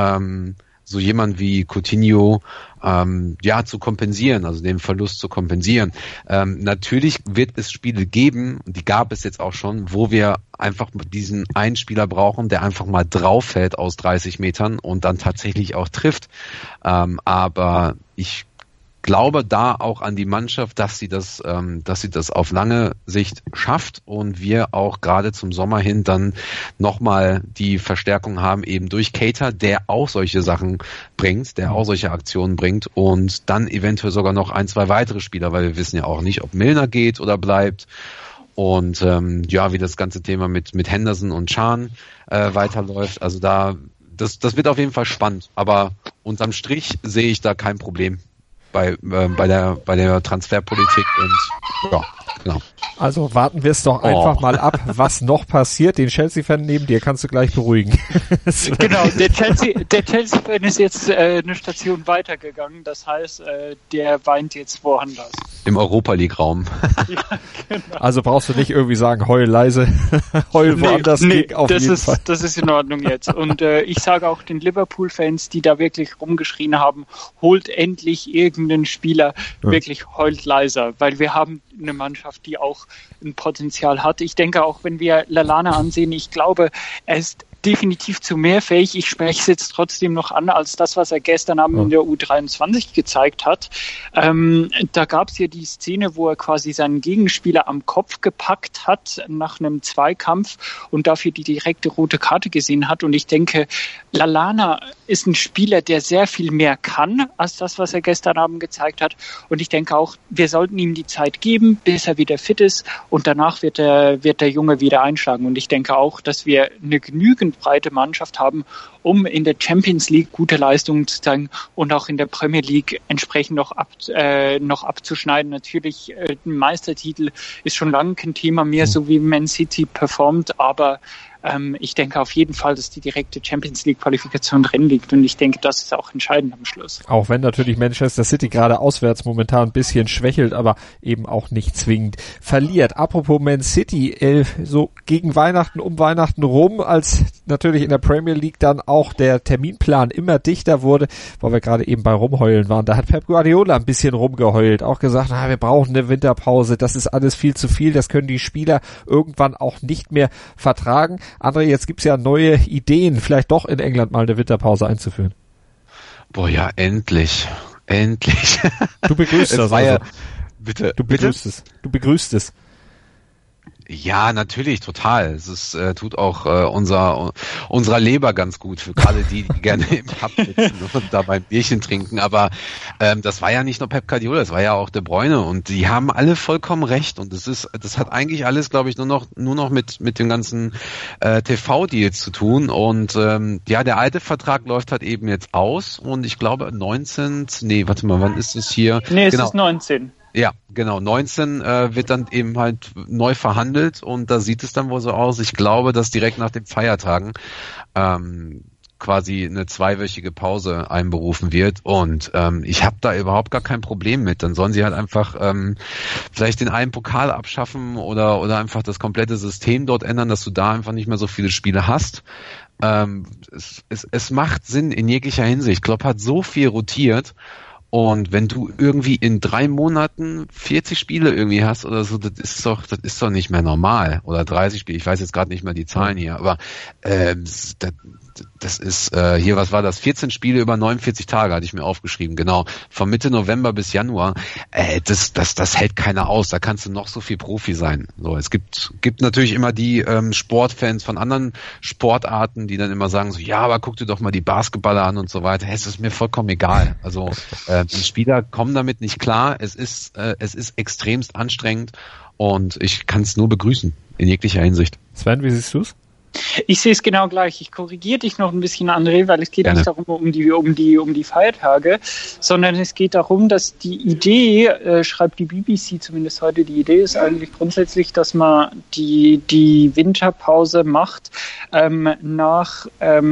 so jemand wie Coutinho zu kompensieren, also den Verlust zu kompensieren. Natürlich wird es Spiele geben, und die gab es jetzt auch schon, wo wir einfach diesen einen Spieler brauchen, der einfach mal drauf fällt aus 30 Metern und dann tatsächlich auch trifft. Aber ich glaube da auch an die Mannschaft, dass sie das auf lange Sicht schafft, und wir auch gerade zum Sommer hin dann nochmal die Verstärkung haben, eben durch Keita, der auch solche Sachen bringt, der auch solche Aktionen bringt, und dann eventuell sogar noch ein, zwei weitere Spieler, weil wir wissen ja auch nicht, ob Milner geht oder bleibt. Und wie das ganze Thema mit Henderson und Can weiterläuft. Also das wird auf jeden Fall spannend, aber unterm Strich sehe ich da kein Problem bei der Transferpolitik, und ja. Genau. Also warten wir es doch einfach mal ab, was noch passiert. Den Chelsea-Fan neben dir kannst du gleich beruhigen. Genau, der Chelsea-Fan ist jetzt eine Station weitergegangen. Das heißt, der weint jetzt woanders. Im Europa-League-Raum. Ja, genau. Also brauchst du nicht irgendwie sagen, heul leise, heul woanders. Auf jeden Fall. Das ist in Ordnung jetzt. Und ich sage auch den Liverpool-Fans, die da wirklich rumgeschrien haben, holt endlich irgendeinen Spieler, wirklich heult leiser, weil wir haben eine Mannschaft, die auch ein Potenzial hat. Ich denke auch, wenn wir Lallana ansehen, ich glaube, er ist definitiv zu mehr fähig. Ich spreche es jetzt trotzdem noch an, als das, was er gestern Abend in der U23 gezeigt hat. Da gab es ja die Szene, wo er quasi seinen Gegenspieler am Kopf gepackt hat nach einem Zweikampf und dafür die direkte rote Karte gesehen hat. Und ich denke, Lallana ist ein Spieler, der sehr viel mehr kann als das, was er gestern Abend gezeigt hat. Und ich denke auch, wir sollten ihm die Zeit geben, bis er wieder fit ist. Und danach wird der Junge wieder einschlagen. Und ich denke auch, dass wir eine genügend breite Mannschaft haben, um in der Champions League gute Leistungen zu zeigen und auch in der Premier League entsprechend noch abzuschneiden. Natürlich, ein Meistertitel ist schon lange kein Thema mehr, so wie Man City performt, aber ich denke auf jeden Fall, dass die direkte Champions League Qualifikation drin liegt und ich denke, das ist auch entscheidend am Schluss. Auch wenn natürlich Manchester City gerade auswärts momentan ein bisschen schwächelt, aber eben auch nicht zwingend verliert. Apropos Man City, so gegen Weihnachten, um Weihnachten rum, als natürlich in der Premier League dann auch der Terminplan immer dichter wurde, weil wir gerade eben bei Rumheulen waren, da hat Pep Guardiola ein bisschen rumgeheult, auch gesagt, wir brauchen eine Winterpause, das ist alles viel zu viel, das können die Spieler irgendwann auch nicht mehr vertragen. André, jetzt gibt's ja neue Ideen, vielleicht doch in England mal eine Winterpause einzuführen. Boah, ja, endlich. Du begrüßt das also. Bitte. Du begrüßt es. Ja, natürlich, total. Es ist, tut auch unserer Leber ganz gut, für gerade die gerne im Pub sitzen und da beim Bierchen trinken. Aber das war ja nicht nur Pep Guardiola, das war ja auch De Bruyne und die haben alle vollkommen recht. Und das hat eigentlich alles, glaube ich, nur noch mit dem ganzen TV-Deals zu tun. Und der alte Vertrag läuft halt eben jetzt aus und ich glaube wann ist es hier? Nee, es ist 19. Ja, genau. 19 wird dann eben halt neu verhandelt und da sieht es dann wohl so aus. Ich glaube, dass direkt nach den Feiertagen quasi eine 2-wöchige Pause einberufen wird und ich habe da überhaupt gar kein Problem mit. Dann sollen sie halt einfach vielleicht den einen Pokal abschaffen oder einfach das komplette System dort ändern, dass du da einfach nicht mehr so viele Spiele hast. Es macht Sinn in jeglicher Hinsicht. Klopp hat so viel rotiert. Und wenn du irgendwie in 3 Monaten 40 Spiele irgendwie hast oder so, das ist doch nicht mehr normal. Oder 30 Spiele, ich weiß jetzt gerade nicht mehr die Zahlen hier, aber das ist hier, was war das? 14 Spiele über 49 Tage hatte ich mir aufgeschrieben, genau. Von Mitte November bis Januar. Das hält keiner aus. Da kannst du noch so viel Profi sein. So, es gibt natürlich immer die Sportfans von anderen Sportarten, die dann immer sagen so, ja, aber guck dir doch mal die Basketballer an und so weiter. Es ist mir vollkommen egal. Also die Spieler kommen damit nicht klar. Es ist extremst anstrengend und ich kann es nur begrüßen in jeglicher Hinsicht. Sven, wie siehst du's? Ich sehe es genau gleich. Ich korrigiere dich noch ein bisschen, André, weil es geht nicht darum, um die Feiertage, sondern es geht darum, dass die Idee, schreibt die BBC zumindest heute, die Idee ist eigentlich grundsätzlich, dass man die Winterpause macht nach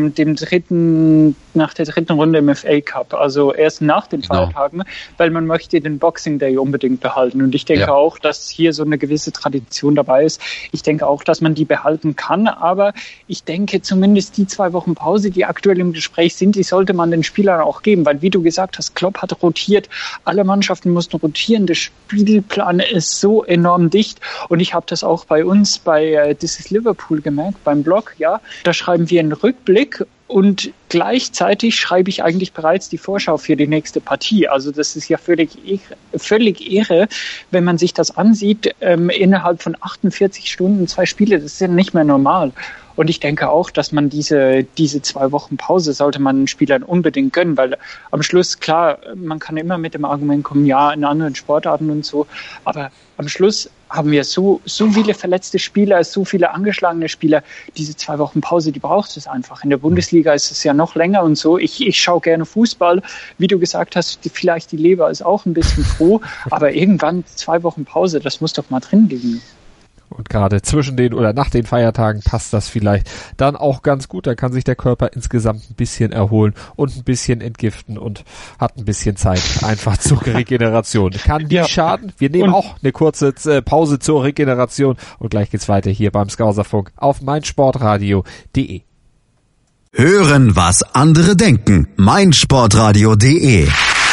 der dritten Runde im FA Cup, also erst nach den Feiertagen, weil man möchte den Boxing Day unbedingt behalten. Und ich denke auch, dass hier so eine gewisse Tradition dabei ist. Ich denke auch, dass man die behalten kann, aber ich denke zumindest die 2 Wochen Pause, die aktuell im Gespräch sind, die sollte man den Spielern auch geben, weil wie du gesagt hast, Klopp hat rotiert, alle Mannschaften mussten rotieren, der Spielplan ist so enorm dicht und ich habe das auch bei uns bei This is Liverpool gemerkt, beim Blog, da schreiben wir einen Rückblick und gleichzeitig schreibe ich eigentlich bereits die Vorschau für die nächste Partie. Also das ist ja völlig irre, wenn man sich das ansieht, innerhalb von 48 Stunden 2 Spiele, das ist ja nicht mehr normal. Und ich denke auch, dass man diese 2 Wochen Pause sollte man den Spielern unbedingt gönnen, weil am Schluss, klar, man kann immer mit dem Argument kommen, ja, in anderen Sportarten und so, aber am Schluss haben wir so viele verletzte Spieler, so viele angeschlagene Spieler. Diese 2 Wochen Pause, die braucht es einfach. In der Bundesliga ist es ja noch länger und so. Ich schaue gerne Fußball. Wie du gesagt hast, vielleicht die Leber ist auch ein bisschen froh, aber irgendwann 2 Wochen Pause, das muss doch mal drin liegen. Und gerade zwischen den oder nach den Feiertagen passt das vielleicht dann auch ganz gut. Da kann sich der Körper insgesamt ein bisschen erholen und ein bisschen entgiften und hat ein bisschen Zeit einfach zur Regeneration. Kann nie schaden. Wir nehmen auch eine kurze Pause zur Regeneration und gleich geht's weiter hier beim Skauserfunk auf meinsportradio.de. Hören, was andere denken. meinsportradio.de.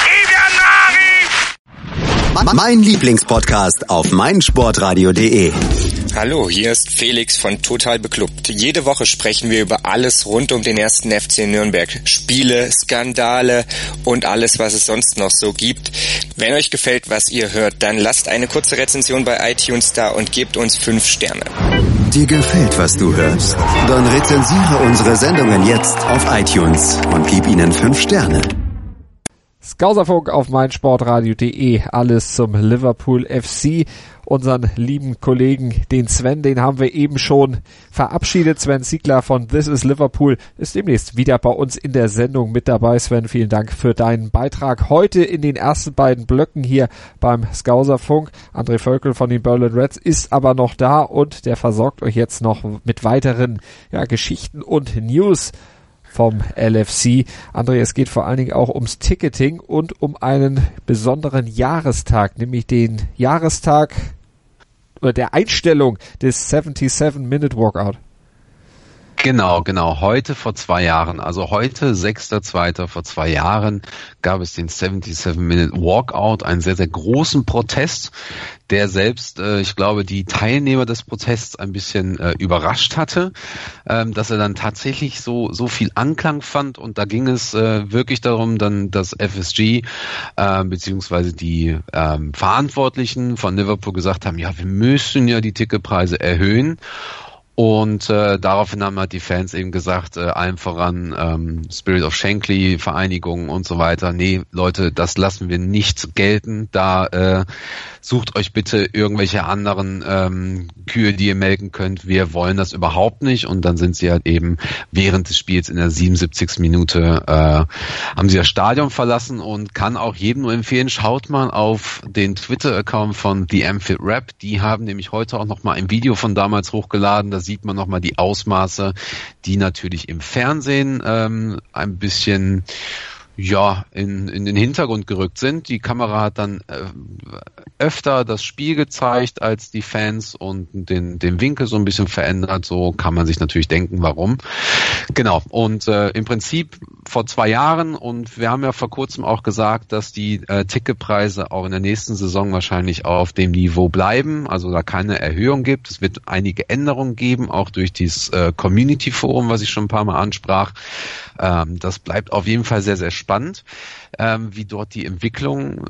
Mein Lieblingspodcast auf meinsportradio.de. Hallo, hier ist Felix von Total Beklubbt. Jede Woche sprechen wir über alles rund um den 1. FC Nürnberg. Spiele, Skandale und alles, was es sonst noch so gibt. Wenn euch gefällt, was ihr hört, dann lasst eine kurze Rezension bei iTunes da und gebt uns 5 Sterne. Dir gefällt, was du hörst? Dann rezensiere unsere Sendungen jetzt auf iTunes und gib ihnen 5 Sterne. Skauserfunk auf meinsportradio.de, alles zum Liverpool FC. Unseren lieben Kollegen, den Sven, den haben wir eben schon verabschiedet. Sven Ziegler von This is Liverpool ist demnächst wieder bei uns in der Sendung mit dabei. Sven, vielen Dank für deinen Beitrag heute in den ersten beiden Blöcken hier beim Skauserfunk. André Völkel von den Berlin Reds ist aber noch da und der versorgt euch jetzt noch mit weiteren Geschichten und News vom LFC. André, es geht vor allen Dingen auch ums Ticketing und um einen besonderen Jahrestag, nämlich den Jahrestag oder der Einstellung des 77-Minute Walkout. Genau. Heute vor 2 Jahren, also heute 6.2. vor 2 Jahren gab es den 77-Minute Walkout, einen sehr, sehr großen Protest, der selbst, ich glaube, die Teilnehmer des Protests ein bisschen überrascht hatte, dass er dann tatsächlich so viel Anklang fand, und da ging es wirklich darum, dann das FSG beziehungsweise die Verantwortlichen von Liverpool gesagt haben, ja, wir müssen ja die Ticketpreise erhöhen. Und daraufhin haben halt die Fans eben gesagt, allen voran Spirit of Shankly, Vereinigungen und so weiter, nee, Leute, das lassen wir nicht gelten, da sucht euch bitte irgendwelche anderen Kühe, die ihr melken könnt, wir wollen das überhaupt nicht. Und dann sind sie halt eben während des Spiels in der 77. Minute haben sie das Stadion verlassen, und kann auch jedem nur empfehlen, schaut mal auf den Twitter-Account von The Anfield Rap, die haben nämlich heute auch nochmal ein Video von damals hochgeladen, da sieht man nochmal die Ausmaße, die natürlich im Fernsehen ein bisschen in den Hintergrund gerückt sind. Die Kamera hat dann öfter das Spiel gezeigt als die Fans und den Winkel so ein bisschen verändert. So kann man sich natürlich denken, warum. Genau. Und im Prinzip vor 2 Jahren, und wir haben ja vor kurzem auch gesagt, dass die Ticketpreise auch in der nächsten Saison wahrscheinlich auf dem Niveau bleiben, also da keine Erhöhung gibt. Es wird einige Änderungen geben, auch durch dieses Community Forum, was ich schon ein paar Mal ansprach. Das bleibt auf jeden Fall sehr, sehr spannend, wie dort die Entwicklung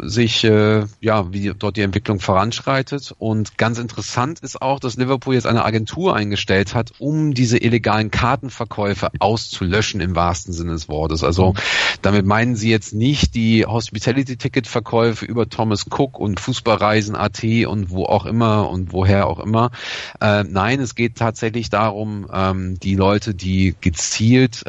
wie dort die Entwicklung voranschreitet. Und ganz interessant ist auch, dass Liverpool jetzt eine Agentur eingestellt hat, um diese illegalen Kartenverkäufe auszulöschen im wahrsten Sinne des Wortes. Also damit meinen sie jetzt nicht die Hospitality-Ticket-Verkäufe über Thomas Cook und Fußballreisen.at und wo auch immer und woher auch immer. Nein, es geht tatsächlich darum, die Leute, die gezielt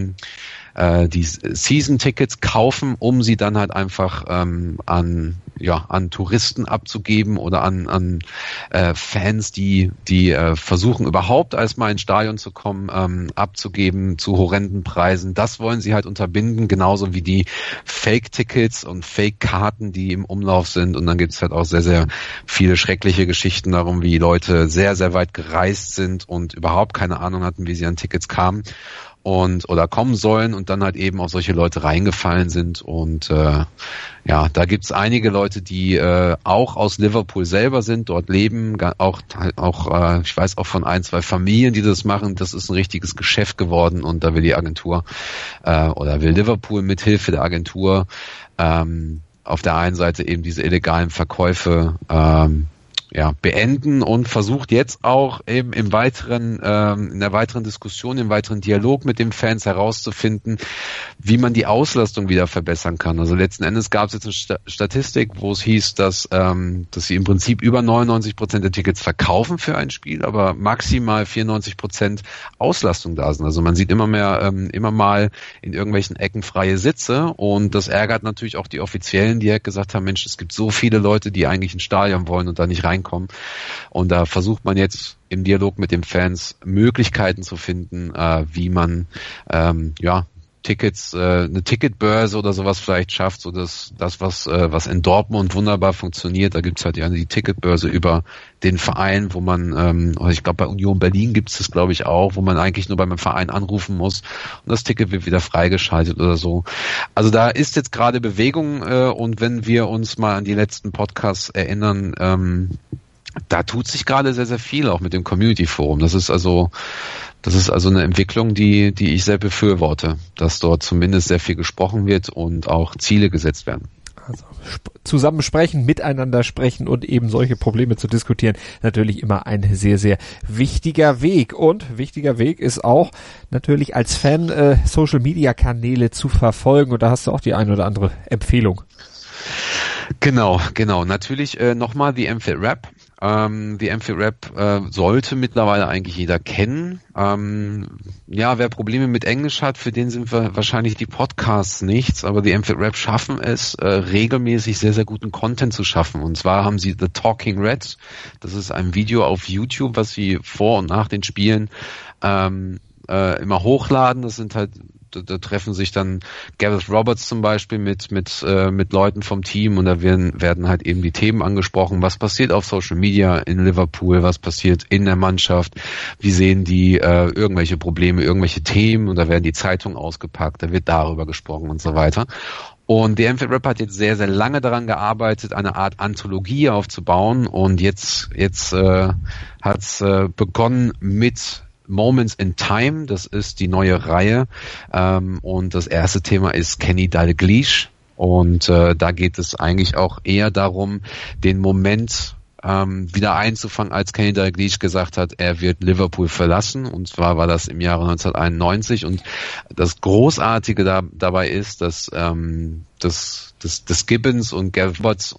die Season-Tickets kaufen, um sie dann halt einfach an Touristen abzugeben oder an Fans, die versuchen überhaupt erstmal ins Stadion zu kommen, abzugeben zu horrenden Preisen. Das wollen sie halt unterbinden, genauso wie die Fake-Tickets und Fake-Karten, die im Umlauf sind. Und dann gibt es halt auch sehr, sehr viele schreckliche Geschichten darum, wie Leute sehr, sehr weit gereist sind und überhaupt keine Ahnung hatten, wie sie an Tickets kamen oder kommen sollen und dann halt eben auf solche Leute reingefallen sind. Und da gibt's einige Leute, die auch aus Liverpool selber sind, dort leben, auch ich weiß auch von 1, 2 Familien, die das machen. Das ist ein richtiges Geschäft geworden, und da will die Agentur will Liverpool mithilfe der Agentur auf der einen Seite eben diese illegalen Verkäufe beenden und versucht jetzt auch eben in der weiteren Diskussion, im weiteren Dialog mit den Fans herauszufinden, wie man die Auslastung wieder verbessern kann. Also letzten Endes gab es jetzt eine Statistik, wo es hieß, dass sie im Prinzip über 99% der Tickets verkaufen für ein Spiel, aber maximal 94% Auslastung da sind. Also man sieht immer mal in irgendwelchen Ecken freie Sitze und das ärgert natürlich auch die Offiziellen, die halt gesagt haben, Mensch, es gibt so viele Leute, die eigentlich ins Stadion wollen und da nicht reinkommen. Und da versucht man jetzt im Dialog mit den Fans Möglichkeiten zu finden, wie man Tickets, eine Ticketbörse oder sowas vielleicht schafft, so dass das, was in Dortmund wunderbar funktioniert, da gibt's halt ja die Ticketbörse über den Verein, wo man, ich glaube bei Union Berlin gibt's das, glaube ich, auch, wo man eigentlich nur beim Verein anrufen muss und das Ticket wird wieder freigeschaltet oder so. Also da ist jetzt gerade Bewegung und wenn wir uns mal an die letzten Podcasts erinnern, da tut sich gerade sehr, sehr viel, auch mit dem Community Forum. Das ist also eine Entwicklung, die ich sehr befürworte, dass dort zumindest sehr viel gesprochen wird und auch Ziele gesetzt werden. Also zusammen sprechen, miteinander sprechen und eben solche Probleme zu diskutieren, natürlich immer ein sehr, sehr wichtiger Weg. Und wichtiger Weg ist auch natürlich als Fan Social-Media-Kanäle zu verfolgen. Und da hast du auch die ein oder andere Empfehlung. Genau. Natürlich nochmal die Anfield Rap. Die Anfield Rap sollte mittlerweile eigentlich jeder kennen. Wer Probleme mit Englisch hat, für den sind wir wahrscheinlich die Podcasts nichts, aber die Anfield Rap schaffen es, regelmäßig sehr, sehr guten Content zu schaffen. Und zwar haben sie The Talking Reds. Das ist ein Video auf YouTube, was sie vor und nach den Spielen immer hochladen. Das sind halt da treffen sich dann Gareth Roberts zum Beispiel mit Leuten vom Team und da werden halt eben die Themen angesprochen. Was passiert auf Social Media in Liverpool? Was passiert in der Mannschaft? Wie sehen die irgendwelche Probleme, irgendwelche Themen? Und da werden die Zeitungen ausgepackt, da wird darüber gesprochen und so weiter. Und der Anfield Rap hat jetzt sehr, sehr lange daran gearbeitet, eine Art Anthologie aufzubauen und jetzt hat's begonnen mit Moments in Time, das ist die neue Reihe und das erste Thema ist Kenny Dalglish und da geht es eigentlich auch eher darum, den Moment wieder einzufangen, als Kenny Dalglish gesagt hat, er wird Liverpool verlassen und zwar war das im Jahre 1991 und das Großartige dabei ist, dass Gibbons und Gareth Roberts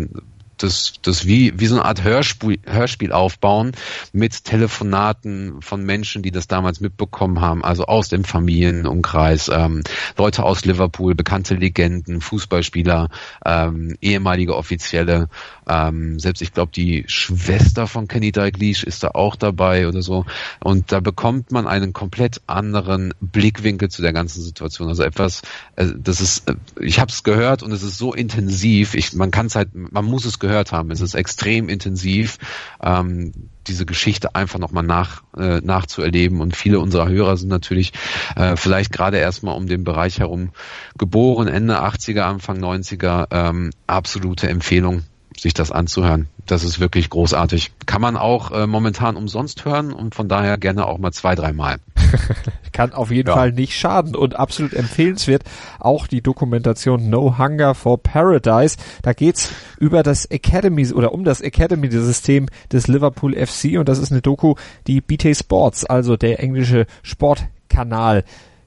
das wie so eine Art Hörspiel aufbauen mit Telefonaten von Menschen, die das damals mitbekommen haben, also aus dem Familienumkreis, Leute aus Liverpool, bekannte Legenden, Fußballspieler, ehemalige Offizielle, selbst ich glaube die Schwester von Kenny Dalglish ist da auch dabei oder so und da bekommt man einen komplett anderen Blickwinkel zu der ganzen Situation, also etwas, ich habe es gehört und es ist so intensiv, man muss es gehört haben. Es ist extrem intensiv, diese Geschichte einfach nochmal nachzuerleben. Und viele unserer Hörer sind natürlich vielleicht gerade erstmal um den Bereich herum geboren, Ende 80er, Anfang 90er. Absolute Empfehlung, sich das anzuhören. Das ist wirklich großartig. Kann man auch momentan umsonst hören und von daher gerne auch mal 2-3 Mal. Kann auf jeden Fall nicht schaden und absolut empfehlenswert auch die Dokumentation No Hunger for Paradise. Da geht's über das Academy oder um das Academy-System des Liverpool FC und das ist eine Doku, die BT Sports, also der englische Sportkanal,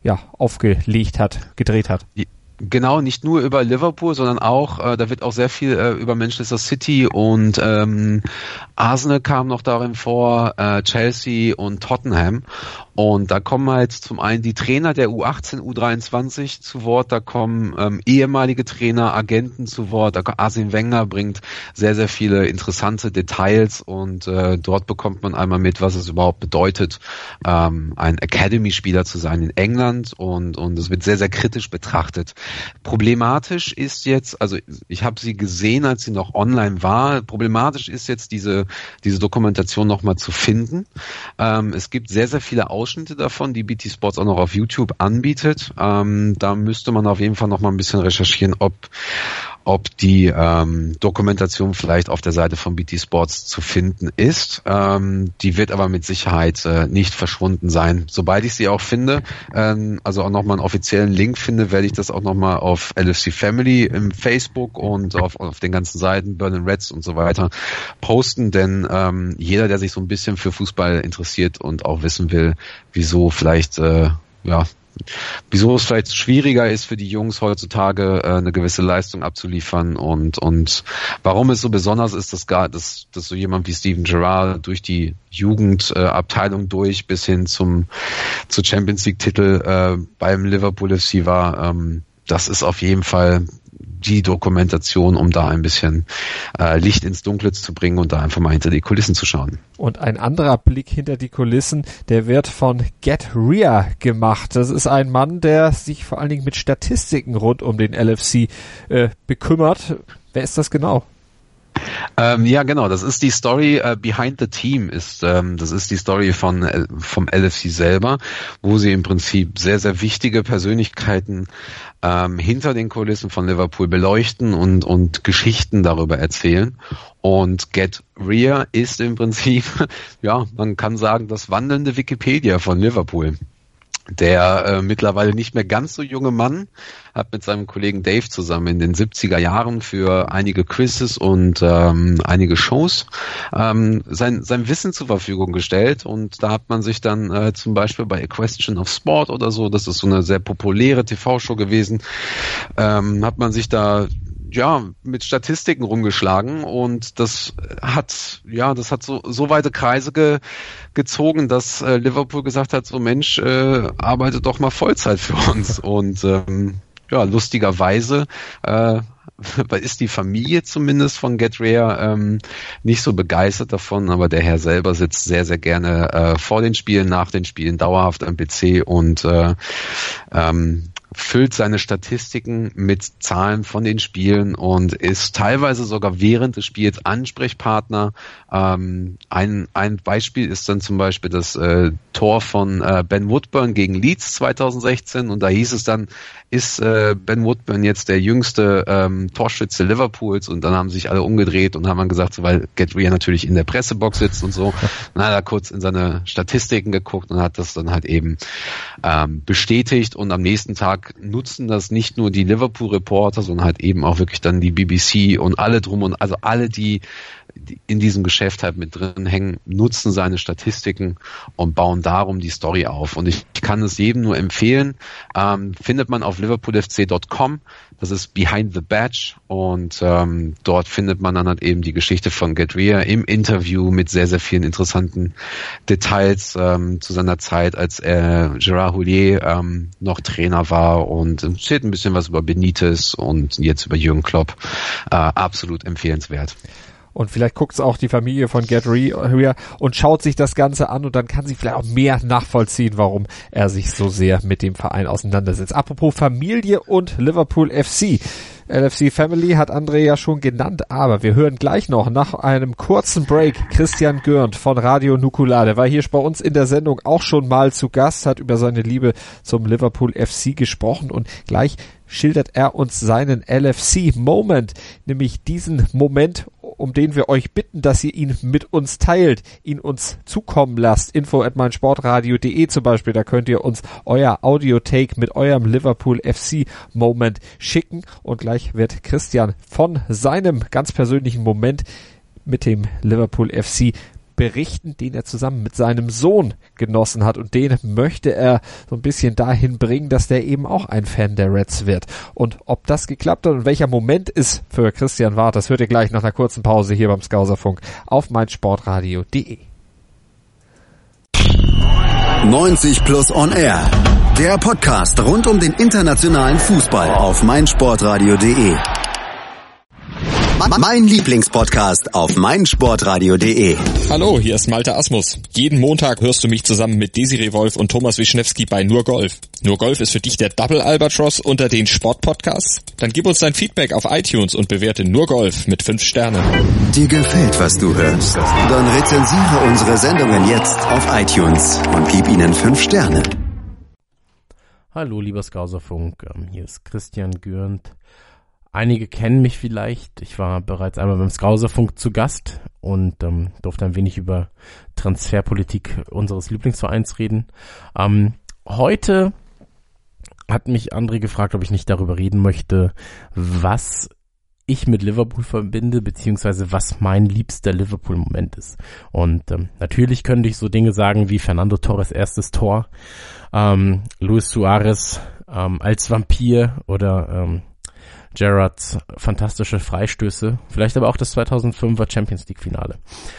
gedreht hat. Genau, nicht nur über Liverpool, sondern auch, da wird auch sehr viel über Manchester City und Arsenal kam noch darin vor, Chelsea und Tottenham. Und da kommen halt zum einen die Trainer der U18, U23 zu Wort, da kommen ehemalige Trainer, Agenten zu Wort, Arsene Wenger bringt sehr, sehr viele interessante Details und dort bekommt man einmal mit, was es überhaupt bedeutet, ein Academy-Spieler zu sein in England und es wird sehr, sehr kritisch betrachtet. Problematisch ist jetzt, also ich habe sie gesehen, als sie noch online war, problematisch ist jetzt diese Dokumentation nochmal zu finden. Es gibt sehr, sehr viele Ausschnitte davon, die BT Sports auch noch auf YouTube anbietet. Da müsste man auf jeden Fall noch mal ein bisschen recherchieren, ob die Dokumentation vielleicht auf der Seite von BT Sports zu finden ist. Die wird aber mit Sicherheit nicht verschwunden sein. Sobald ich sie auch finde, also auch nochmal einen offiziellen Link finde, werde ich das auch nochmal auf LFC Family im Facebook und auf den ganzen Seiten, Berlin Reds und so weiter posten, denn jeder, der sich so ein bisschen für Fußball interessiert und auch wissen will, wieso es vielleicht schwieriger ist für die Jungs heutzutage eine gewisse Leistung abzuliefern und warum es so besonders ist, dass so jemand wie Steven Gerrard durch die Jugendabteilung durch bis hin zu Champions League Titel beim Liverpool FC war, das ist auf jeden Fall die Dokumentation, um da ein bisschen Licht ins Dunkle zu bringen und da einfach mal hinter die Kulissen zu schauen. Und ein anderer Blick hinter die Kulissen, der wird von Get Rea gemacht. Das ist ein Mann, der sich vor allen Dingen mit Statistiken rund um den LFC bekümmert. Wer ist das genau? Ja, genau. Das ist die Story Behind the Team. Das ist die Story vom LFC selber, wo sie im Prinzip sehr, sehr wichtige Persönlichkeiten hinter den Kulissen von Liverpool beleuchten und Geschichten darüber erzählen. Und Get Rea ist im Prinzip, ja, man kann sagen, das wandelnde Wikipedia von Liverpool. Der mittlerweile nicht mehr ganz so junge Mann hat mit seinem Kollegen Dave zusammen in den 70er Jahren für einige Quizzes und einige Shows sein Wissen zur Verfügung gestellt, und da hat man sich dann zum Beispiel bei A Question of Sport oder so, das ist so eine sehr populäre TV-Show gewesen, hat man sich da mit Statistiken rumgeschlagen, und das hat so weite Kreise gezogen, dass Liverpool gesagt hat, so Mensch, arbeitet doch mal Vollzeit für uns. Und lustigerweise ist die Familie zumindest von Get Rea nicht so begeistert davon, aber der Herr selber sitzt sehr, sehr gerne vor den Spielen, nach den Spielen dauerhaft am PC und füllt seine Statistiken mit Zahlen von den Spielen und ist teilweise sogar während des Spiels Ansprechpartner. Ein Beispiel ist dann zum Beispiel das Tor von Ben Woodburn gegen Leeds 2016, und da hieß es dann, ist Ben Woodburn jetzt der jüngste Torschütze Liverpools, und dann haben sich alle umgedreht und haben dann gesagt, so, weil Get Rea natürlich in der Pressebox sitzt und so, dann hat er kurz in seine Statistiken geguckt und hat das dann halt eben bestätigt, und am nächsten Tag nutzen das nicht nur die Liverpool-Reporter, sondern halt eben auch wirklich dann die BBC und alle drum und also alle, die in diesem Geschäft halt mit drin hängen, nutzen seine Statistiken und bauen darum die Story auf. Und ich kann es jedem nur empfehlen, findet man auf liverpoolfc.com, das ist Behind the Badge, und dort findet man dann halt eben die Geschichte von Get Rea im Interview mit sehr, sehr vielen interessanten Details zu seiner Zeit, als Gerard Houllier noch Trainer war, und erzählt ein bisschen was über Benitez und jetzt über Jürgen Klopp. Absolut empfehlenswert. Und vielleicht guckt es auch die Familie von Get Rea und schaut sich das Ganze an, und dann kann sie vielleicht auch mehr nachvollziehen, warum er sich so sehr mit dem Verein auseinandersetzt. Apropos Familie und Liverpool FC. LFC Family hat André ja schon genannt, aber wir hören gleich noch nach einem kurzen Break Christian Gürnt von Radio Nukular. Der war hier bei uns in der Sendung auch schon mal zu Gast, hat über seine Liebe zum Liverpool FC gesprochen, und gleich schildert er uns seinen LFC-Moment, nämlich diesen Moment, um den wir euch bitten, dass ihr ihn mit uns teilt, ihn uns zukommen lasst. info@meinsportradio.de zum Beispiel, da könnt ihr uns euer Audio-Take mit eurem Liverpool FC-Moment schicken, und gleich wird Christian von seinem ganz persönlichen Moment mit dem Liverpool FC berichten, den er zusammen mit seinem Sohn genossen hat, und den möchte er so ein bisschen dahin bringen, dass der eben auch ein Fan der Reds wird. Und ob das geklappt hat und welcher Moment es für Christian war, das hört ihr gleich nach einer kurzen Pause hier beim Skauserfunk auf meinsportradio.de. 90 Plus on Air, der Podcast rund um den internationalen Fußball auf meinsportradio.de. Mein Lieblingspodcast auf meinsportradio.de. Hallo, hier ist Malte Asmus. Jeden Montag hörst du mich zusammen mit Desiree Wolf und Thomas Wischnewski bei Nur Golf. Nur Golf ist für dich der Double Albatross unter den Sportpodcasts? Dann gib uns dein Feedback auf iTunes und bewerte Nur Golf mit 5 Sternen. Dir gefällt, was du hörst? Dann rezensiere unsere Sendungen jetzt auf iTunes und gib ihnen 5 Sterne. Hallo, lieber Skauserfunk. Hier ist Christian Gürnt. Einige kennen mich vielleicht. Ich war bereits einmal beim Skauserfunk zu Gast und durfte ein wenig über Transferpolitik unseres Lieblingsvereins reden. Heute hat mich André gefragt, ob ich nicht darüber reden möchte, was ich mit Liverpool verbinde, beziehungsweise was mein liebster Liverpool-Moment ist. Und natürlich könnte ich so Dinge sagen wie Fernando Torres' erstes Tor, Luis Suarez als Vampir oder Gerrards fantastische Freistöße, vielleicht aber auch das 2005er Champions League Finale.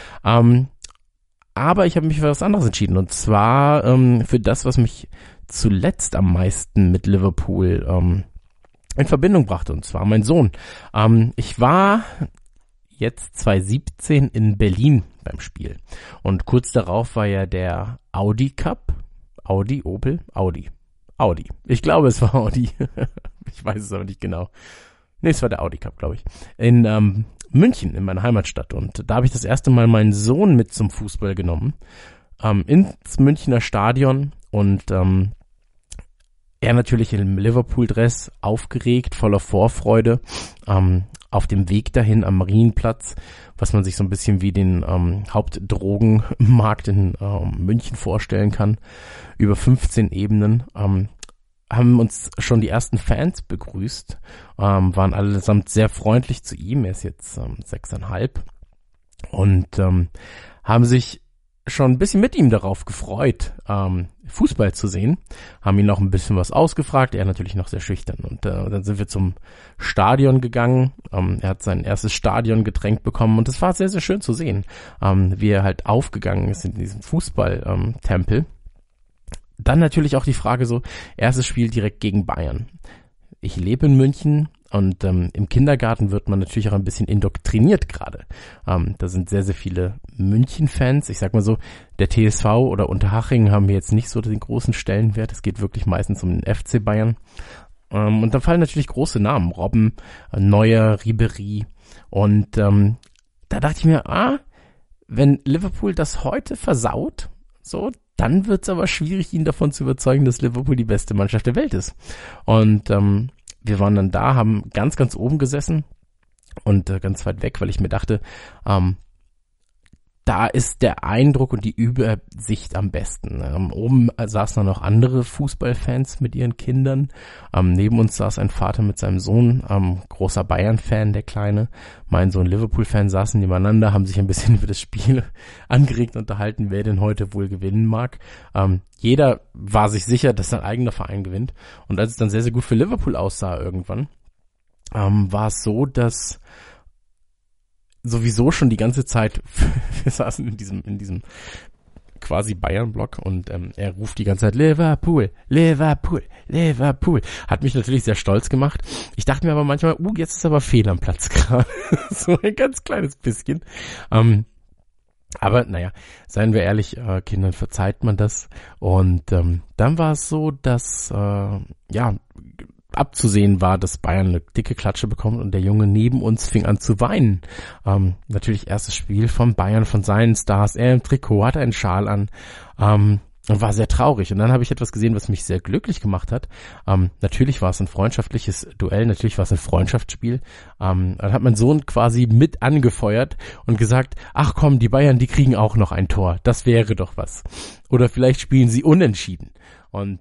Aber ich habe mich für was anderes entschieden, und zwar für das, was mich zuletzt am meisten mit Liverpool in Verbindung brachte, und zwar mein Sohn. Ich war jetzt 2017 in Berlin beim Spiel und kurz darauf war ja der Audi Cup. Audi, Opel, Audi. Ich glaube, es war Audi. Ich weiß es aber nicht genau. Nee, es war der Audi Cup, glaube ich. In München, in meiner Heimatstadt. Und da habe ich das erste Mal meinen Sohn mit zum Fußball genommen. Ins Münchner Stadion, und er natürlich im Liverpool-Dress, aufgeregt, voller Vorfreude, auf dem Weg dahin am Marienplatz, was man sich so ein bisschen wie den Hauptdrogenmarkt in München vorstellen kann, über 15 Ebenen, haben uns schon die ersten Fans begrüßt, waren allesamt sehr freundlich zu ihm, er ist jetzt 6,5, und haben sich schon ein bisschen mit ihm darauf gefreut, Fußball zu sehen, haben ihn noch ein bisschen was ausgefragt, er natürlich noch sehr schüchtern, und dann sind wir zum Stadion gegangen, er hat sein erstes Stadiongetränk bekommen, und es war sehr, sehr schön zu sehen, wie er halt aufgegangen ist in diesem Fußballtempel. Dann natürlich auch die Frage so, erstes Spiel direkt gegen Bayern. Ich lebe in München, und im Kindergarten wird man natürlich auch ein bisschen indoktriniert gerade. Da sind sehr, sehr viele München-Fans. Ich sag mal so, der TSV oder Unterhaching haben jetzt nicht so den großen Stellenwert. Es geht wirklich meistens um den FC Bayern. Und dann fallen natürlich große Namen. Robben, Neuer, Ribéry. Und da dachte ich mir, wenn Liverpool das heute versaut, so, dann wird's aber schwierig, ihn davon zu überzeugen, dass Liverpool die beste Mannschaft der Welt ist. Und wir waren dann da, haben ganz, ganz oben gesessen und ganz weit weg, weil ich mir dachte, da ist der Eindruck und die Übersicht am besten. Oben saßen dann noch andere Fußballfans mit ihren Kindern. Neben uns saß ein Vater mit seinem Sohn, großer Bayern-Fan, der Kleine. Mein Sohn Liverpool-Fan, saßen nebeneinander, haben sich ein bisschen über das Spiel angeregt und unterhalten, wer denn heute wohl gewinnen mag. Jeder war sich sicher, dass sein eigener Verein gewinnt. Und als es dann sehr, sehr gut für Liverpool aussah irgendwann, war es so, dass sowieso schon die ganze Zeit, wir saßen in diesem quasi Bayern-Block, und er ruft die ganze Zeit Liverpool, Liverpool, Liverpool. Hat mich natürlich sehr stolz gemacht. Ich dachte mir aber manchmal, jetzt ist aber fehl am Platz gerade. So ein ganz kleines bisschen. Aber naja, seien wir ehrlich, Kindern verzeiht man das. Und dann war es so, dass abzusehen war, dass Bayern eine dicke Klatsche bekommt, und der Junge neben uns fing an zu weinen. Natürlich erstes Spiel von Bayern, von seinen Stars, er im Trikot, hatte einen Schal an, und war sehr traurig. Und dann habe ich etwas gesehen, was mich sehr glücklich gemacht hat. Natürlich war es ein freundschaftliches Duell, natürlich war es ein Freundschaftsspiel. Dann hat mein Sohn quasi mit angefeuert und gesagt, ach komm, die Bayern, die kriegen auch noch ein Tor, das wäre doch was. Oder vielleicht spielen sie unentschieden. Und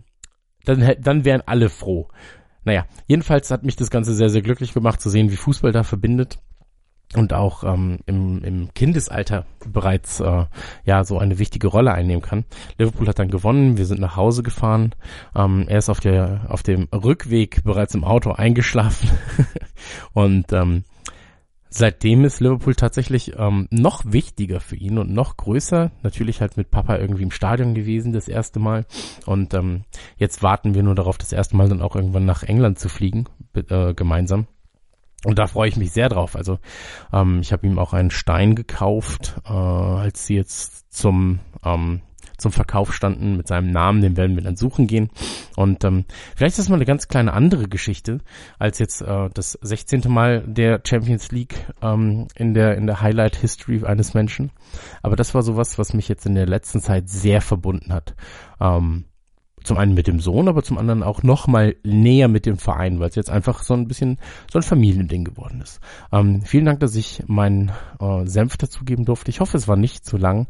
dann wären alle froh. Naja, jedenfalls hat mich das Ganze sehr, sehr glücklich gemacht, zu sehen, wie Fußball da verbindet und auch im Kindesalter bereits so eine wichtige Rolle einnehmen kann. Liverpool hat dann gewonnen, wir sind nach Hause gefahren, er ist auf dem Rückweg bereits im Auto eingeschlafen und seitdem ist Liverpool tatsächlich noch wichtiger für ihn und noch größer. Natürlich halt mit Papa irgendwie im Stadion gewesen, das erste Mal. Und jetzt warten wir nur darauf, das erste Mal dann auch irgendwann nach England zu fliegen, gemeinsam. Und da freue ich mich sehr drauf. Also ich habe ihm auch einen Stein gekauft, als sie jetzt zum Verkauf standen mit seinem Namen, den werden wir dann suchen gehen. Und vielleicht ist das mal eine ganz kleine andere Geschichte als jetzt das 16. Mal der Champions League in der Highlight History eines Menschen. Aber das war sowas, was mich jetzt in der letzten Zeit sehr verbunden hat. zum einen mit dem Sohn, aber zum anderen auch noch mal näher mit dem Verein, weil es jetzt einfach so ein bisschen so ein Familiending geworden ist. Vielen Dank, dass ich meinen Senf dazugeben durfte. Ich hoffe, es war nicht zu lang.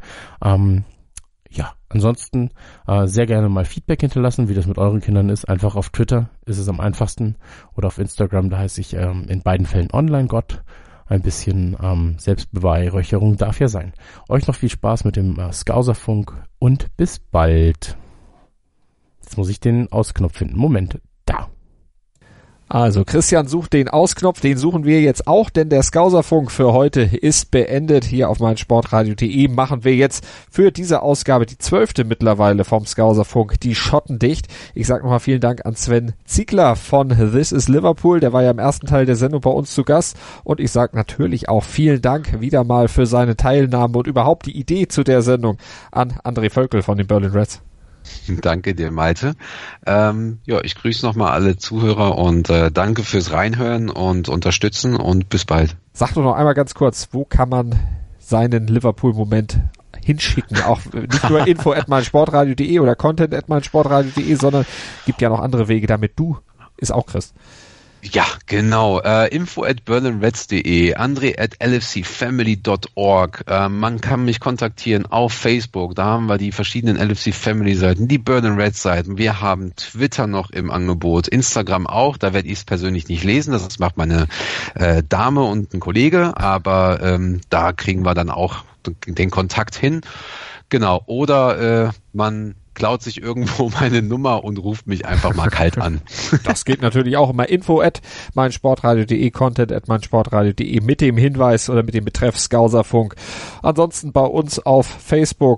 Ja, ansonsten sehr gerne mal Feedback hinterlassen, wie das mit euren Kindern ist. Einfach auf Twitter ist es am einfachsten oder auf Instagram, da heiße ich in beiden Fällen Online-Gott. Ein bisschen Selbstbeweihräucherung darf ja sein. Euch noch viel Spaß mit dem Skauserfunk und bis bald. Jetzt muss ich den Ausknopf finden. Moment, da. Also Christian sucht den Ausknopf, den suchen wir jetzt auch, denn der Skauserfunk für heute ist beendet. Hier auf meinsportradio.de machen wir jetzt für diese Ausgabe, die 12. mittlerweile vom Skauserfunk, die Schotten dicht. Ich sage nochmal vielen Dank an Sven Ziegler von This is Liverpool, der war ja im ersten Teil der Sendung bei uns zu Gast. Und ich sage natürlich auch vielen Dank wieder mal für seine Teilnahme und überhaupt die Idee zu der Sendung an André Völkel von den Berlin Reds. Danke dir, Malte. Ich grüße nochmal alle Zuhörer und danke fürs Reinhören und Unterstützen und bis bald. Sag doch noch einmal ganz kurz, wo kann man seinen Liverpool-Moment hinschicken? Auch nicht nur info@meinsportradio.de oder content@meinsportradio.de, sondern gibt ja noch andere Wege, damit du es auch kriegst. Ja, genau. info@berlinreds.de, andre@lfcfamily.org. Man kann mich kontaktieren auf Facebook. Da haben wir die verschiedenen LFC Family Seiten, die Berlin Reds Seiten. Wir haben Twitter noch im Angebot, Instagram auch. Da werde ich es persönlich nicht lesen. Das macht meine Dame und ein Kollege. Aber da kriegen wir dann auch den Kontakt hin. Genau. Oder man klaut sich irgendwo meine Nummer und ruft mich einfach mal kalt an. Das geht natürlich auch immer. info@meinsportradio.de, content@meinsportradio.de mit dem Hinweis oder mit dem Betreff Skauserfunk. Ansonsten bei uns auf Facebook,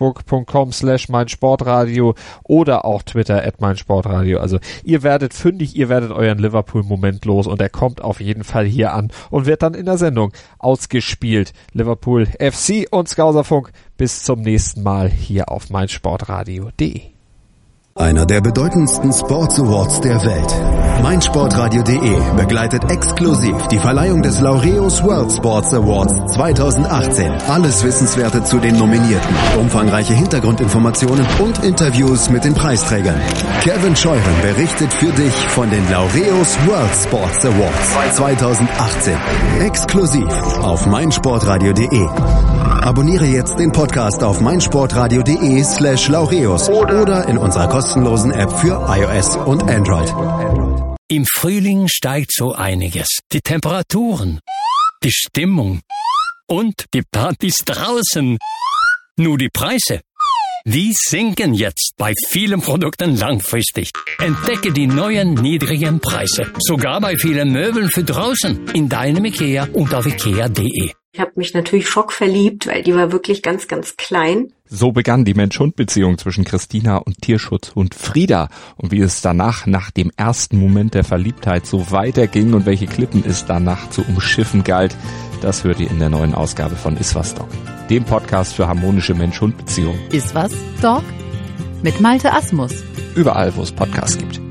facebook.com/meinsportradio oder auch Twitter @meinsportradio. Also ihr werdet fündig, ihr werdet euren Liverpool-Moment los und er kommt auf jeden Fall hier an und wird dann in der Sendung ausgespielt. Liverpool FC und Skauserfunk. Bis zum nächsten Mal hier auf meinsportradio.de. Einer der bedeutendsten Sports Awards der Welt. meinsportradio.de begleitet exklusiv die Verleihung des Laureus World Sports Awards 2018. Alles Wissenswerte zu den Nominierten, umfangreiche Hintergrundinformationen und Interviews mit den Preisträgern. Kevin Scheuren berichtet für dich von den Laureus World Sports Awards 2018. Exklusiv auf meinsportradio.de. Abonniere jetzt den Podcast auf meinsportradio.de/Laureus oder in unserer kostenlosen App für iOS und Android. Im Frühling steigt so einiges. Die Temperaturen, die Stimmung und die Partys draußen. Nur die Preise, die sinken jetzt bei vielen Produkten langfristig. Entdecke die neuen niedrigen Preise. Sogar bei vielen Möbeln für draußen in deinem IKEA und auf ikea.de. Ich habe mich natürlich schockverliebt, weil die war wirklich ganz, ganz klein. So begann die Mensch-Hund-Beziehung zwischen Christina und Tierschutzhund Frieda. Und wie es danach, nach dem ersten Moment der Verliebtheit, so weiterging und welche Klippen es danach zu umschiffen galt, das hört ihr in der neuen Ausgabe von Iswas Dog, dem Podcast für harmonische Mensch-Hund-Beziehungen. Iswas Dog mit Malte Asmus. Überall, wo es Podcasts gibt.